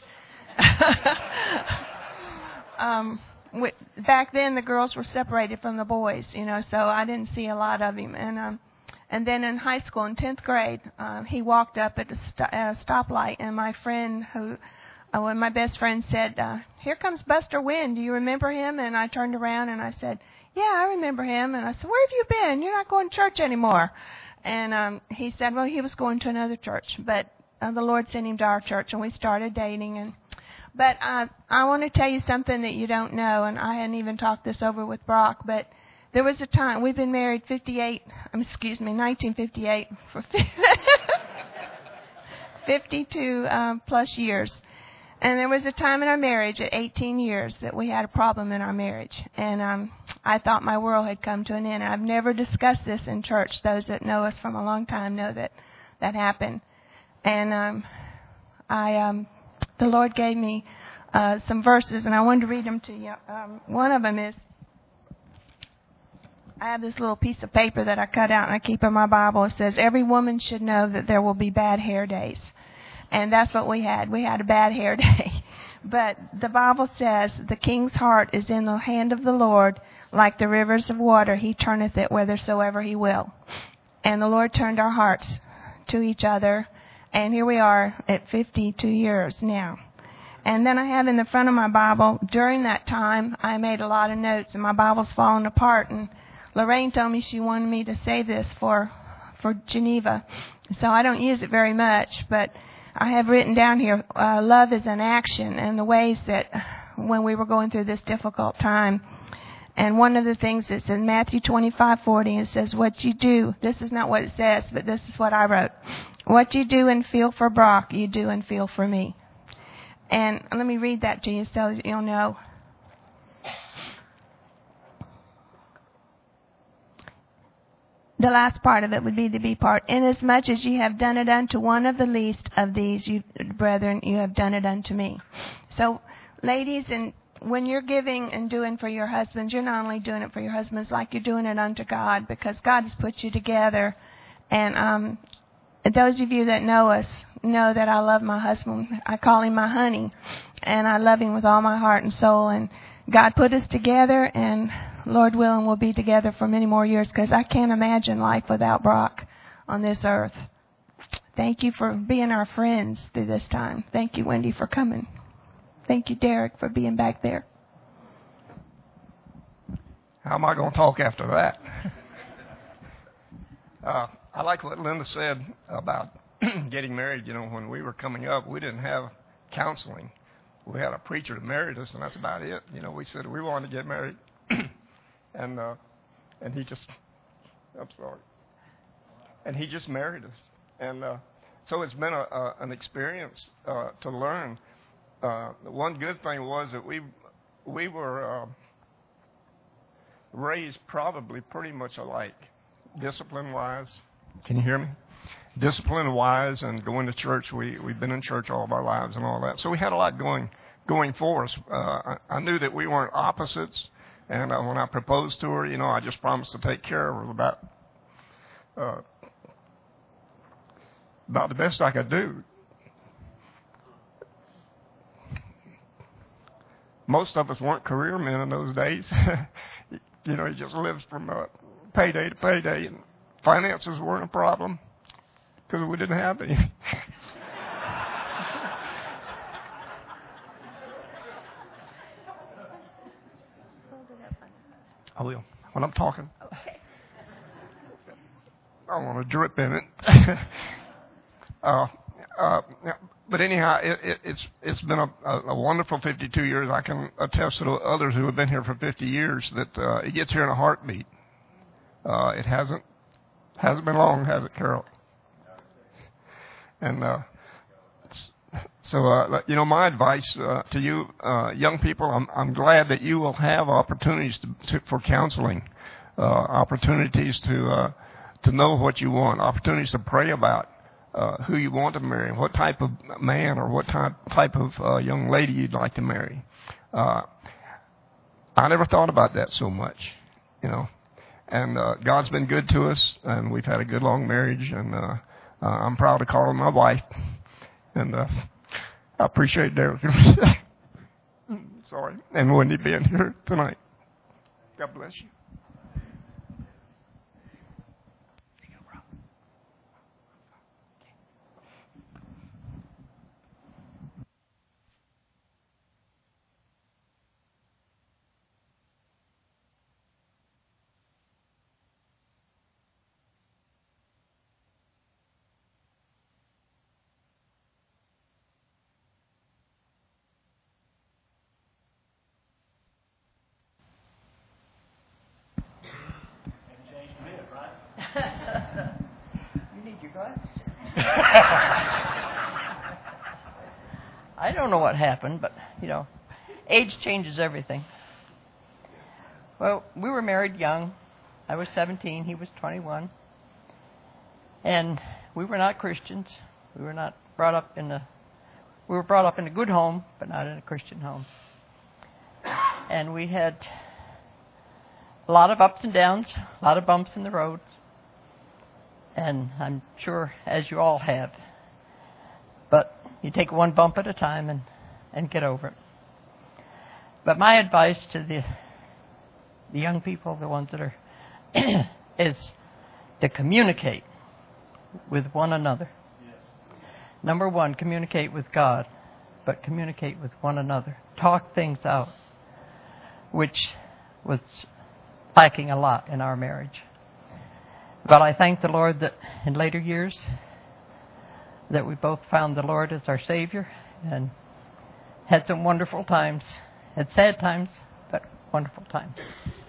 Back then, the girls were separated from the boys, you know, so I didn't see a lot of him. And then in high school, in 10th grade, he walked up at a stoplight, and my friend, my best friend said, "Here comes Buster Wynn. Do you remember him?" And I turned around and I said, "Yeah, I remember him." And I said, "Where have you been? You're not going to church anymore." And he said, well, he was going to another church, but the Lord sent him to our church, and we started dating. But I want to tell you something that you don't know, and I hadn't even talked this over with Brock, but There was a time, we've been married 1958 for 52 plus years. And there was a time in our marriage at 18 years that we had a problem in our marriage. And I thought my world had come to an end. I've never discussed this in church. Those that know us from a long time know that that happened. And the Lord gave me some verses, and I wanted to read them to you. One of them is, I have this little piece of paper that I cut out and I keep in my Bible. It says, every woman should know that there will be bad hair days. And that's what we had. We had a bad hair day. But the Bible says, the king's heart is in the hand of the Lord, like the rivers of water. He turneth it whithersoever he will. And the Lord turned our hearts to each other. And here we are at 52 years now. And then I have in the front of my Bible, during that time, I made a lot of notes, and my Bible's falling apart. And Lorraine told me she wanted me to save this for Geneva. So I don't use it very much, but I have written down here, love is an action, and the ways that when we were going through this difficult time. And one of the things that's in Matthew 25:40, it says, what you do, this is not what it says, but this is what I wrote. What you do and feel for Brock, you do and feel for me. And let me read that to you so you'll know. The last part of it would be the B part. Inasmuch as ye have done it unto one of the least of these, you brethren, you have done it unto me. So, ladies, and when you're giving and doing for your husbands, you're not only doing it for your husbands, like you're doing it unto God, because God has put you together. And those of you that know us know that I love my husband. I call him my honey, and I love him with all my heart and soul. And God put us together, and Lord willing, we'll be together for many more years, because I can't imagine life without Brock on this earth. Thank you for being our friends through this time. Thank you, Wendy, for coming. Thank you, Derek, for being back there. How am I going to talk after that? I like what Linda said about getting married. You know, when we were coming up, we didn't have counseling. We had a preacher that married us, and that's about it. You know, we said we wanted to get married. And he just, I'm sorry. And he just married us. And so it's been an experience to learn. One good thing was that we were raised probably pretty much alike, discipline-wise. Can you hear me? Discipline-wise, and going to church. We've been in church all of our lives and all that. So we had a lot going for us. I knew that we weren't opposites. And when I proposed to her, you know, I just promised to take care of her about the best I could do. Most of us weren't career men in those days. You know, you just lived from payday to payday, and finances weren't a problem because we didn't have any. I will. When I'm talking. Okay. I want to drip in it. But anyhow, it's been a wonderful 52 years. I can attest to others who have been here for 50 years that it gets here in a heartbeat. It hasn't been long, has it, Carol? And so, you know, my advice to you, young people, I'm glad that you will have opportunities for counseling, opportunities to know what you want, opportunities to pray about who you want to marry, what type of man or what type of young lady you'd like to marry. I never thought about that so much, you know. And God's been good to us, and we've had a good long marriage, and I'm proud to call her my wife. And I appreciate Derek. Sorry. And Wendy being here tonight. God bless you. You need your glasses. I don't know what happened, but, age changes everything. Well, we were married young. I was 17, he was 21. And we were not Christians. We were brought up in a good home, but not in a Christian home. And we had a lot of ups and downs, a lot of bumps in the road. And I'm sure, as you all have. But you take one bump at a time and get over it. But my advice to the young people, the ones that are, is to communicate with one another. Number one, communicate with God, but communicate with one another. Talk things out, which was lacking a lot in our marriage. But I thank the Lord that in later years that we both found the Lord as our Savior and had some wonderful times. Had sad times, but wonderful times.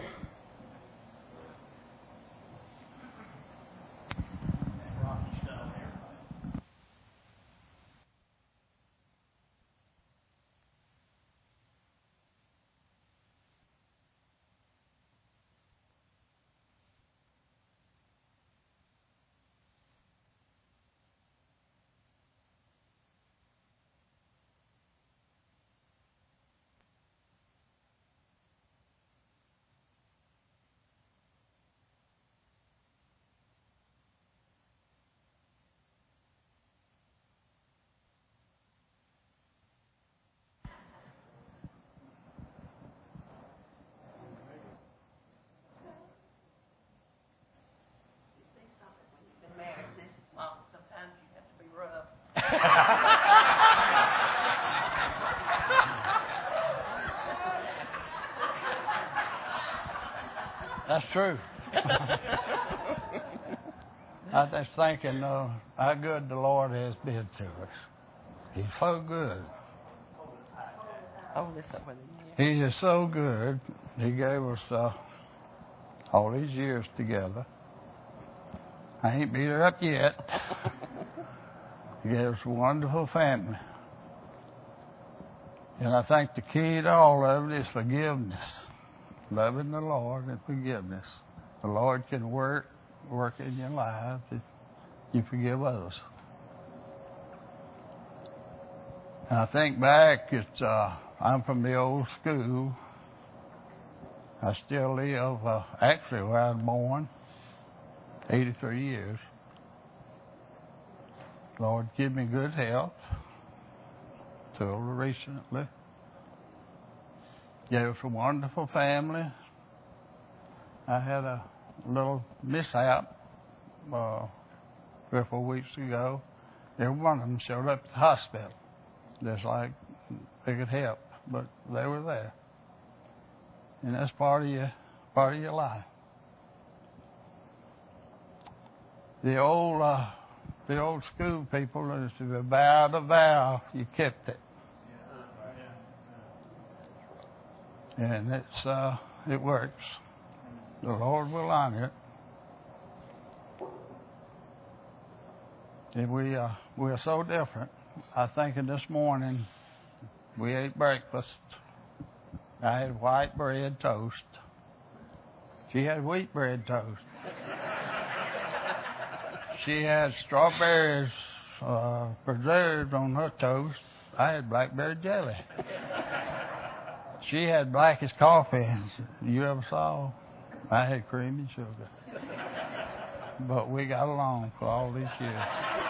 That's true. I was thinking how good the Lord has been to us. He's so good. He is so good. He gave us all these years together. I ain't beat her up yet. He gave us a wonderful family. And I think the key to all of it is forgiveness. Loving the Lord and forgiveness. The Lord can work in your life if you forgive others. And I think back, I'm from the old school. I still live actually where I was born, 83 years. Lord, give me good health till recently. Gave us a wonderful family. I had a little mishap 3 or 4 weeks ago. Every one of them showed up at the hospital. Just like they could help, but they were there. And that's part of your life. The old school people, is if you vowed a vow, you kept it. And it works. The Lord will honor it. And we are so different. I think this morning we ate breakfast. I had white bread toast. She had wheat bread toast. She had strawberries preserved on her toast. I had blackberry jelly. She had blackest coffee you ever saw. I had cream and sugar. But we got along for all these years.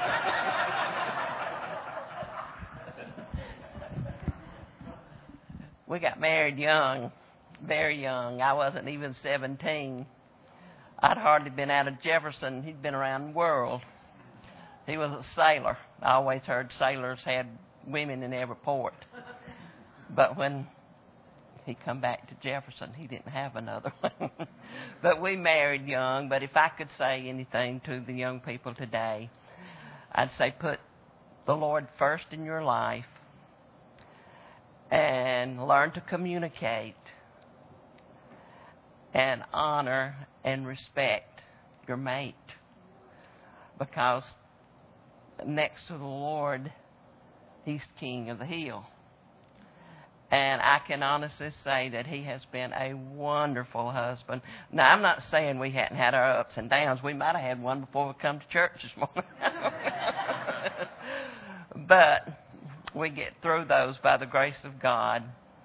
We got married young, very young. I wasn't even 17. I'd hardly been out of Jefferson. He'd been around the world. He was a sailor. I always heard sailors had women in every port. But when he come back to Jefferson, he didn't have another one. But we married young. But if I could say anything to the young people today, I'd say put the Lord first in your life and learn to communicate and honor and respect your mate. Because next to the Lord, He's King of the hill. And I can honestly say that He has been a wonderful husband. Now, I'm not saying we hadn't had our ups and downs. We might have had one before we come to church this morning. But we get through those by the grace of God.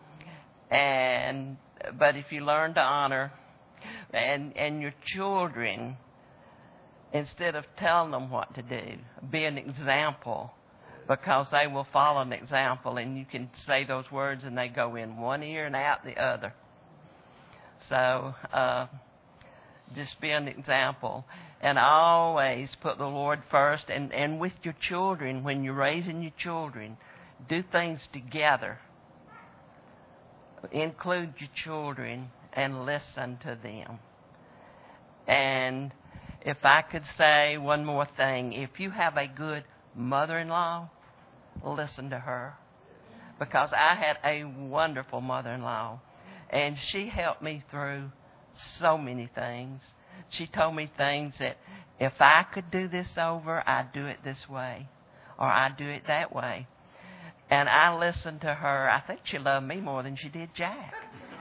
But if you learn to honor and your children, instead of telling them what to do, be an example, because they will follow an example, and you can say those words and they go in one ear and out the other. So just be an example, and always put the Lord first. And with your children, when you're raising your children, do things together. Include your children and listen to them. And if I could say one more thing, if you have a good mother-in-law, listen to her. Because I had a wonderful mother-in-law, and she helped me through so many things. She told me things that if I could do this over, I'd do it this way, or I'd do it that way. And I listened to her. I think she loved me more than she did Jack.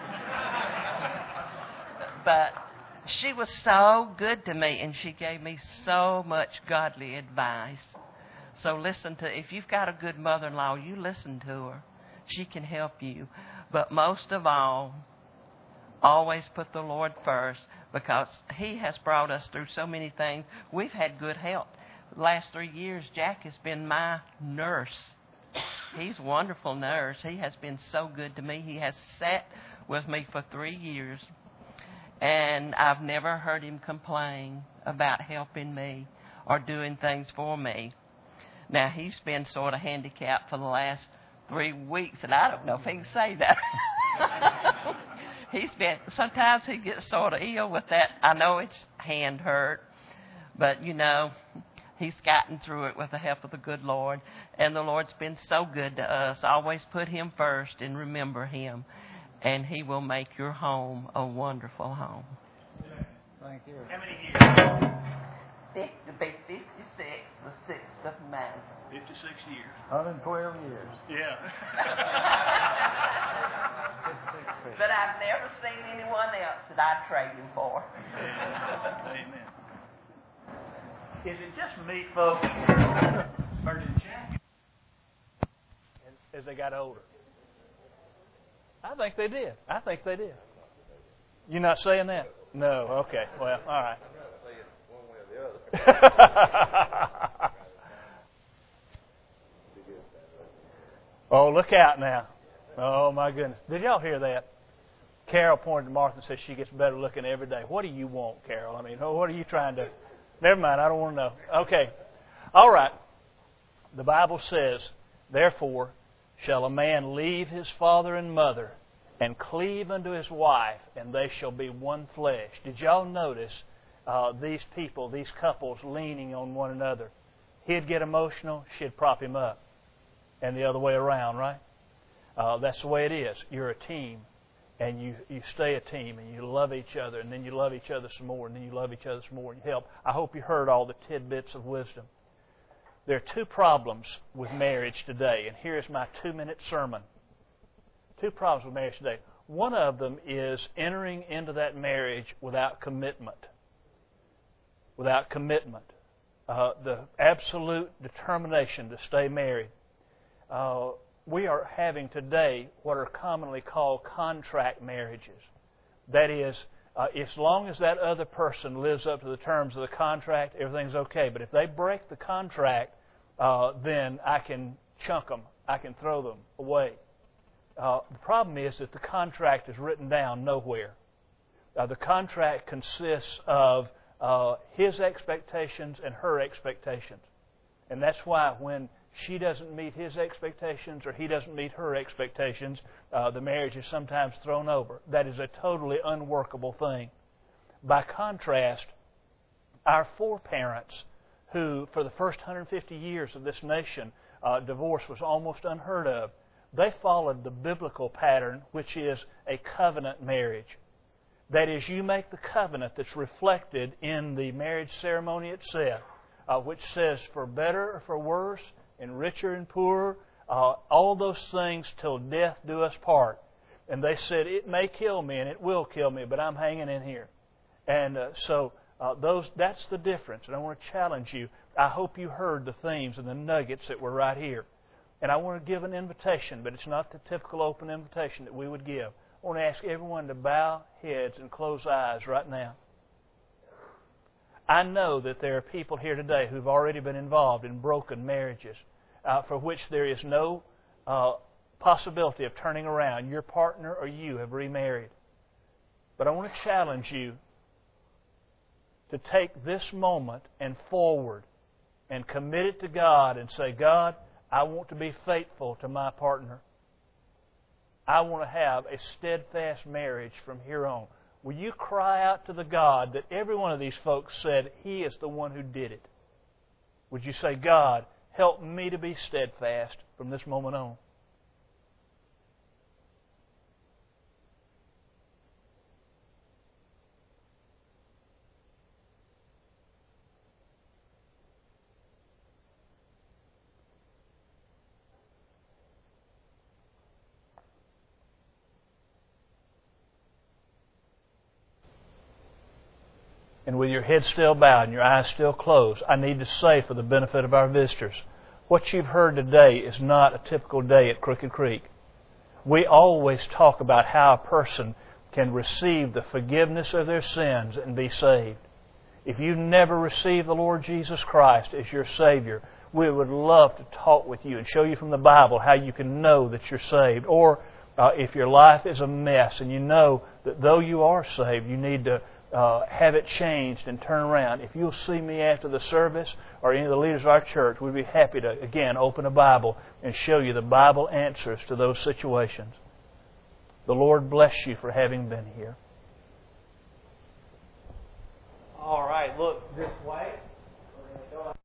But she was so good to me, and she gave me so much godly advice. So if you've got a good mother-in-law, you listen to her. She can help you. But most of all, always put the Lord first, because He has brought us through so many things. We've had good help. The last 3 years, Jack has been my nurse. He's a wonderful nurse. He has been so good to me. He has sat with me for 3 years, and I've never heard him complain about helping me or doing things for me. Now, he's been sort of handicapped for the last 3 weeks, and I don't know if he can say that. Sometimes he gets sort of ill with that. I know his hand hurt, but, he's gotten through it with the help of the good Lord. And the Lord's been so good to us. Always put Him first and remember Him, and He will make your home a wonderful home. Thank you. How many years? To be 56, the 6th of May. 56 years. 112 years. Yeah. But I've never seen anyone else that I'd trade him for. Amen. Is it just me, folks, or did Jack as they got older? I think they did. You're not saying that? No. Okay. Well, all right. Oh, look out now. Oh, my goodness. Did y'all hear that? Carol pointed to Martha and said she gets better looking every day. What do you want, Carol? I mean, what are you trying to... Never mind, I don't want to know. Okay. All right. The Bible says, therefore shall a man leave his father and mother and cleave unto his wife, and they shall be one flesh. Did y'all notice these people, these couples leaning on one another? He'd get emotional, she'd prop him up. And the other way around, right? That's the way it is. You're a team, and you stay a team, and you love each other, and then you love each other some more, and then you love each other some more, and you help. I hope you heard all the tidbits of wisdom. There are 2 problems with marriage today, and here's my 2-minute sermon. 2 problems with marriage today. One of them is entering into that marriage without commitment. Without commitment. The absolute determination to stay married. We are having today what are commonly called contract marriages. That is, as long as that other person lives up to the terms of the contract, everything's okay. But if they break the contract, then I can chunk them. I can throw them away. The problem is that the contract is written down nowhere. The contract consists of his expectations and her expectations. And that's why when she doesn't meet his expectations or he doesn't meet her expectations, the marriage is sometimes thrown over. That is a totally unworkable thing. By contrast, our foreparents, who for the first 150 years of this nation, divorce was almost unheard of, they followed the biblical pattern, which is a covenant marriage. That is, you make the covenant that's reflected in the marriage ceremony itself, which says, for better or for worse, and richer and poorer, all those things till death do us part. And they said, it may kill me and it will kill me, but I'm hanging in here. And that's the difference. And I want to challenge you. I hope you heard the themes and the nuggets that were right here. And I want to give an invitation, but it's not the typical open invitation that we would give. I want to ask everyone to bow heads and close eyes right now. I know that there are people here today who've already been involved in broken marriages for which there is no possibility of turning around. Your partner or you have remarried. But I want to challenge you to take this moment and forward and commit it to God and say, God, I want to be faithful to my partner. I want to have a steadfast marriage from here on. Will you cry out to the God that every one of these folks said He is the one who did it? Would you say, God, help me to be steadfast from this moment on? And with your head still bowed and your eyes still closed, I need to say for the benefit of our visitors, what you've heard today is not a typical day at Crooked Creek. We always talk about how a person can receive the forgiveness of their sins and be saved. If you've never received the Lord Jesus Christ as your Savior, we would love to talk with you and show you from the Bible how you can know that you're saved. Or if your life is a mess and you know that though you are saved, you need to have it changed and turn around. If you'll see me after the service or any of the leaders of our church, we'd be happy to, again, open a Bible and show you the Bible answers to those situations. The Lord bless you for having been here. All right, look this way.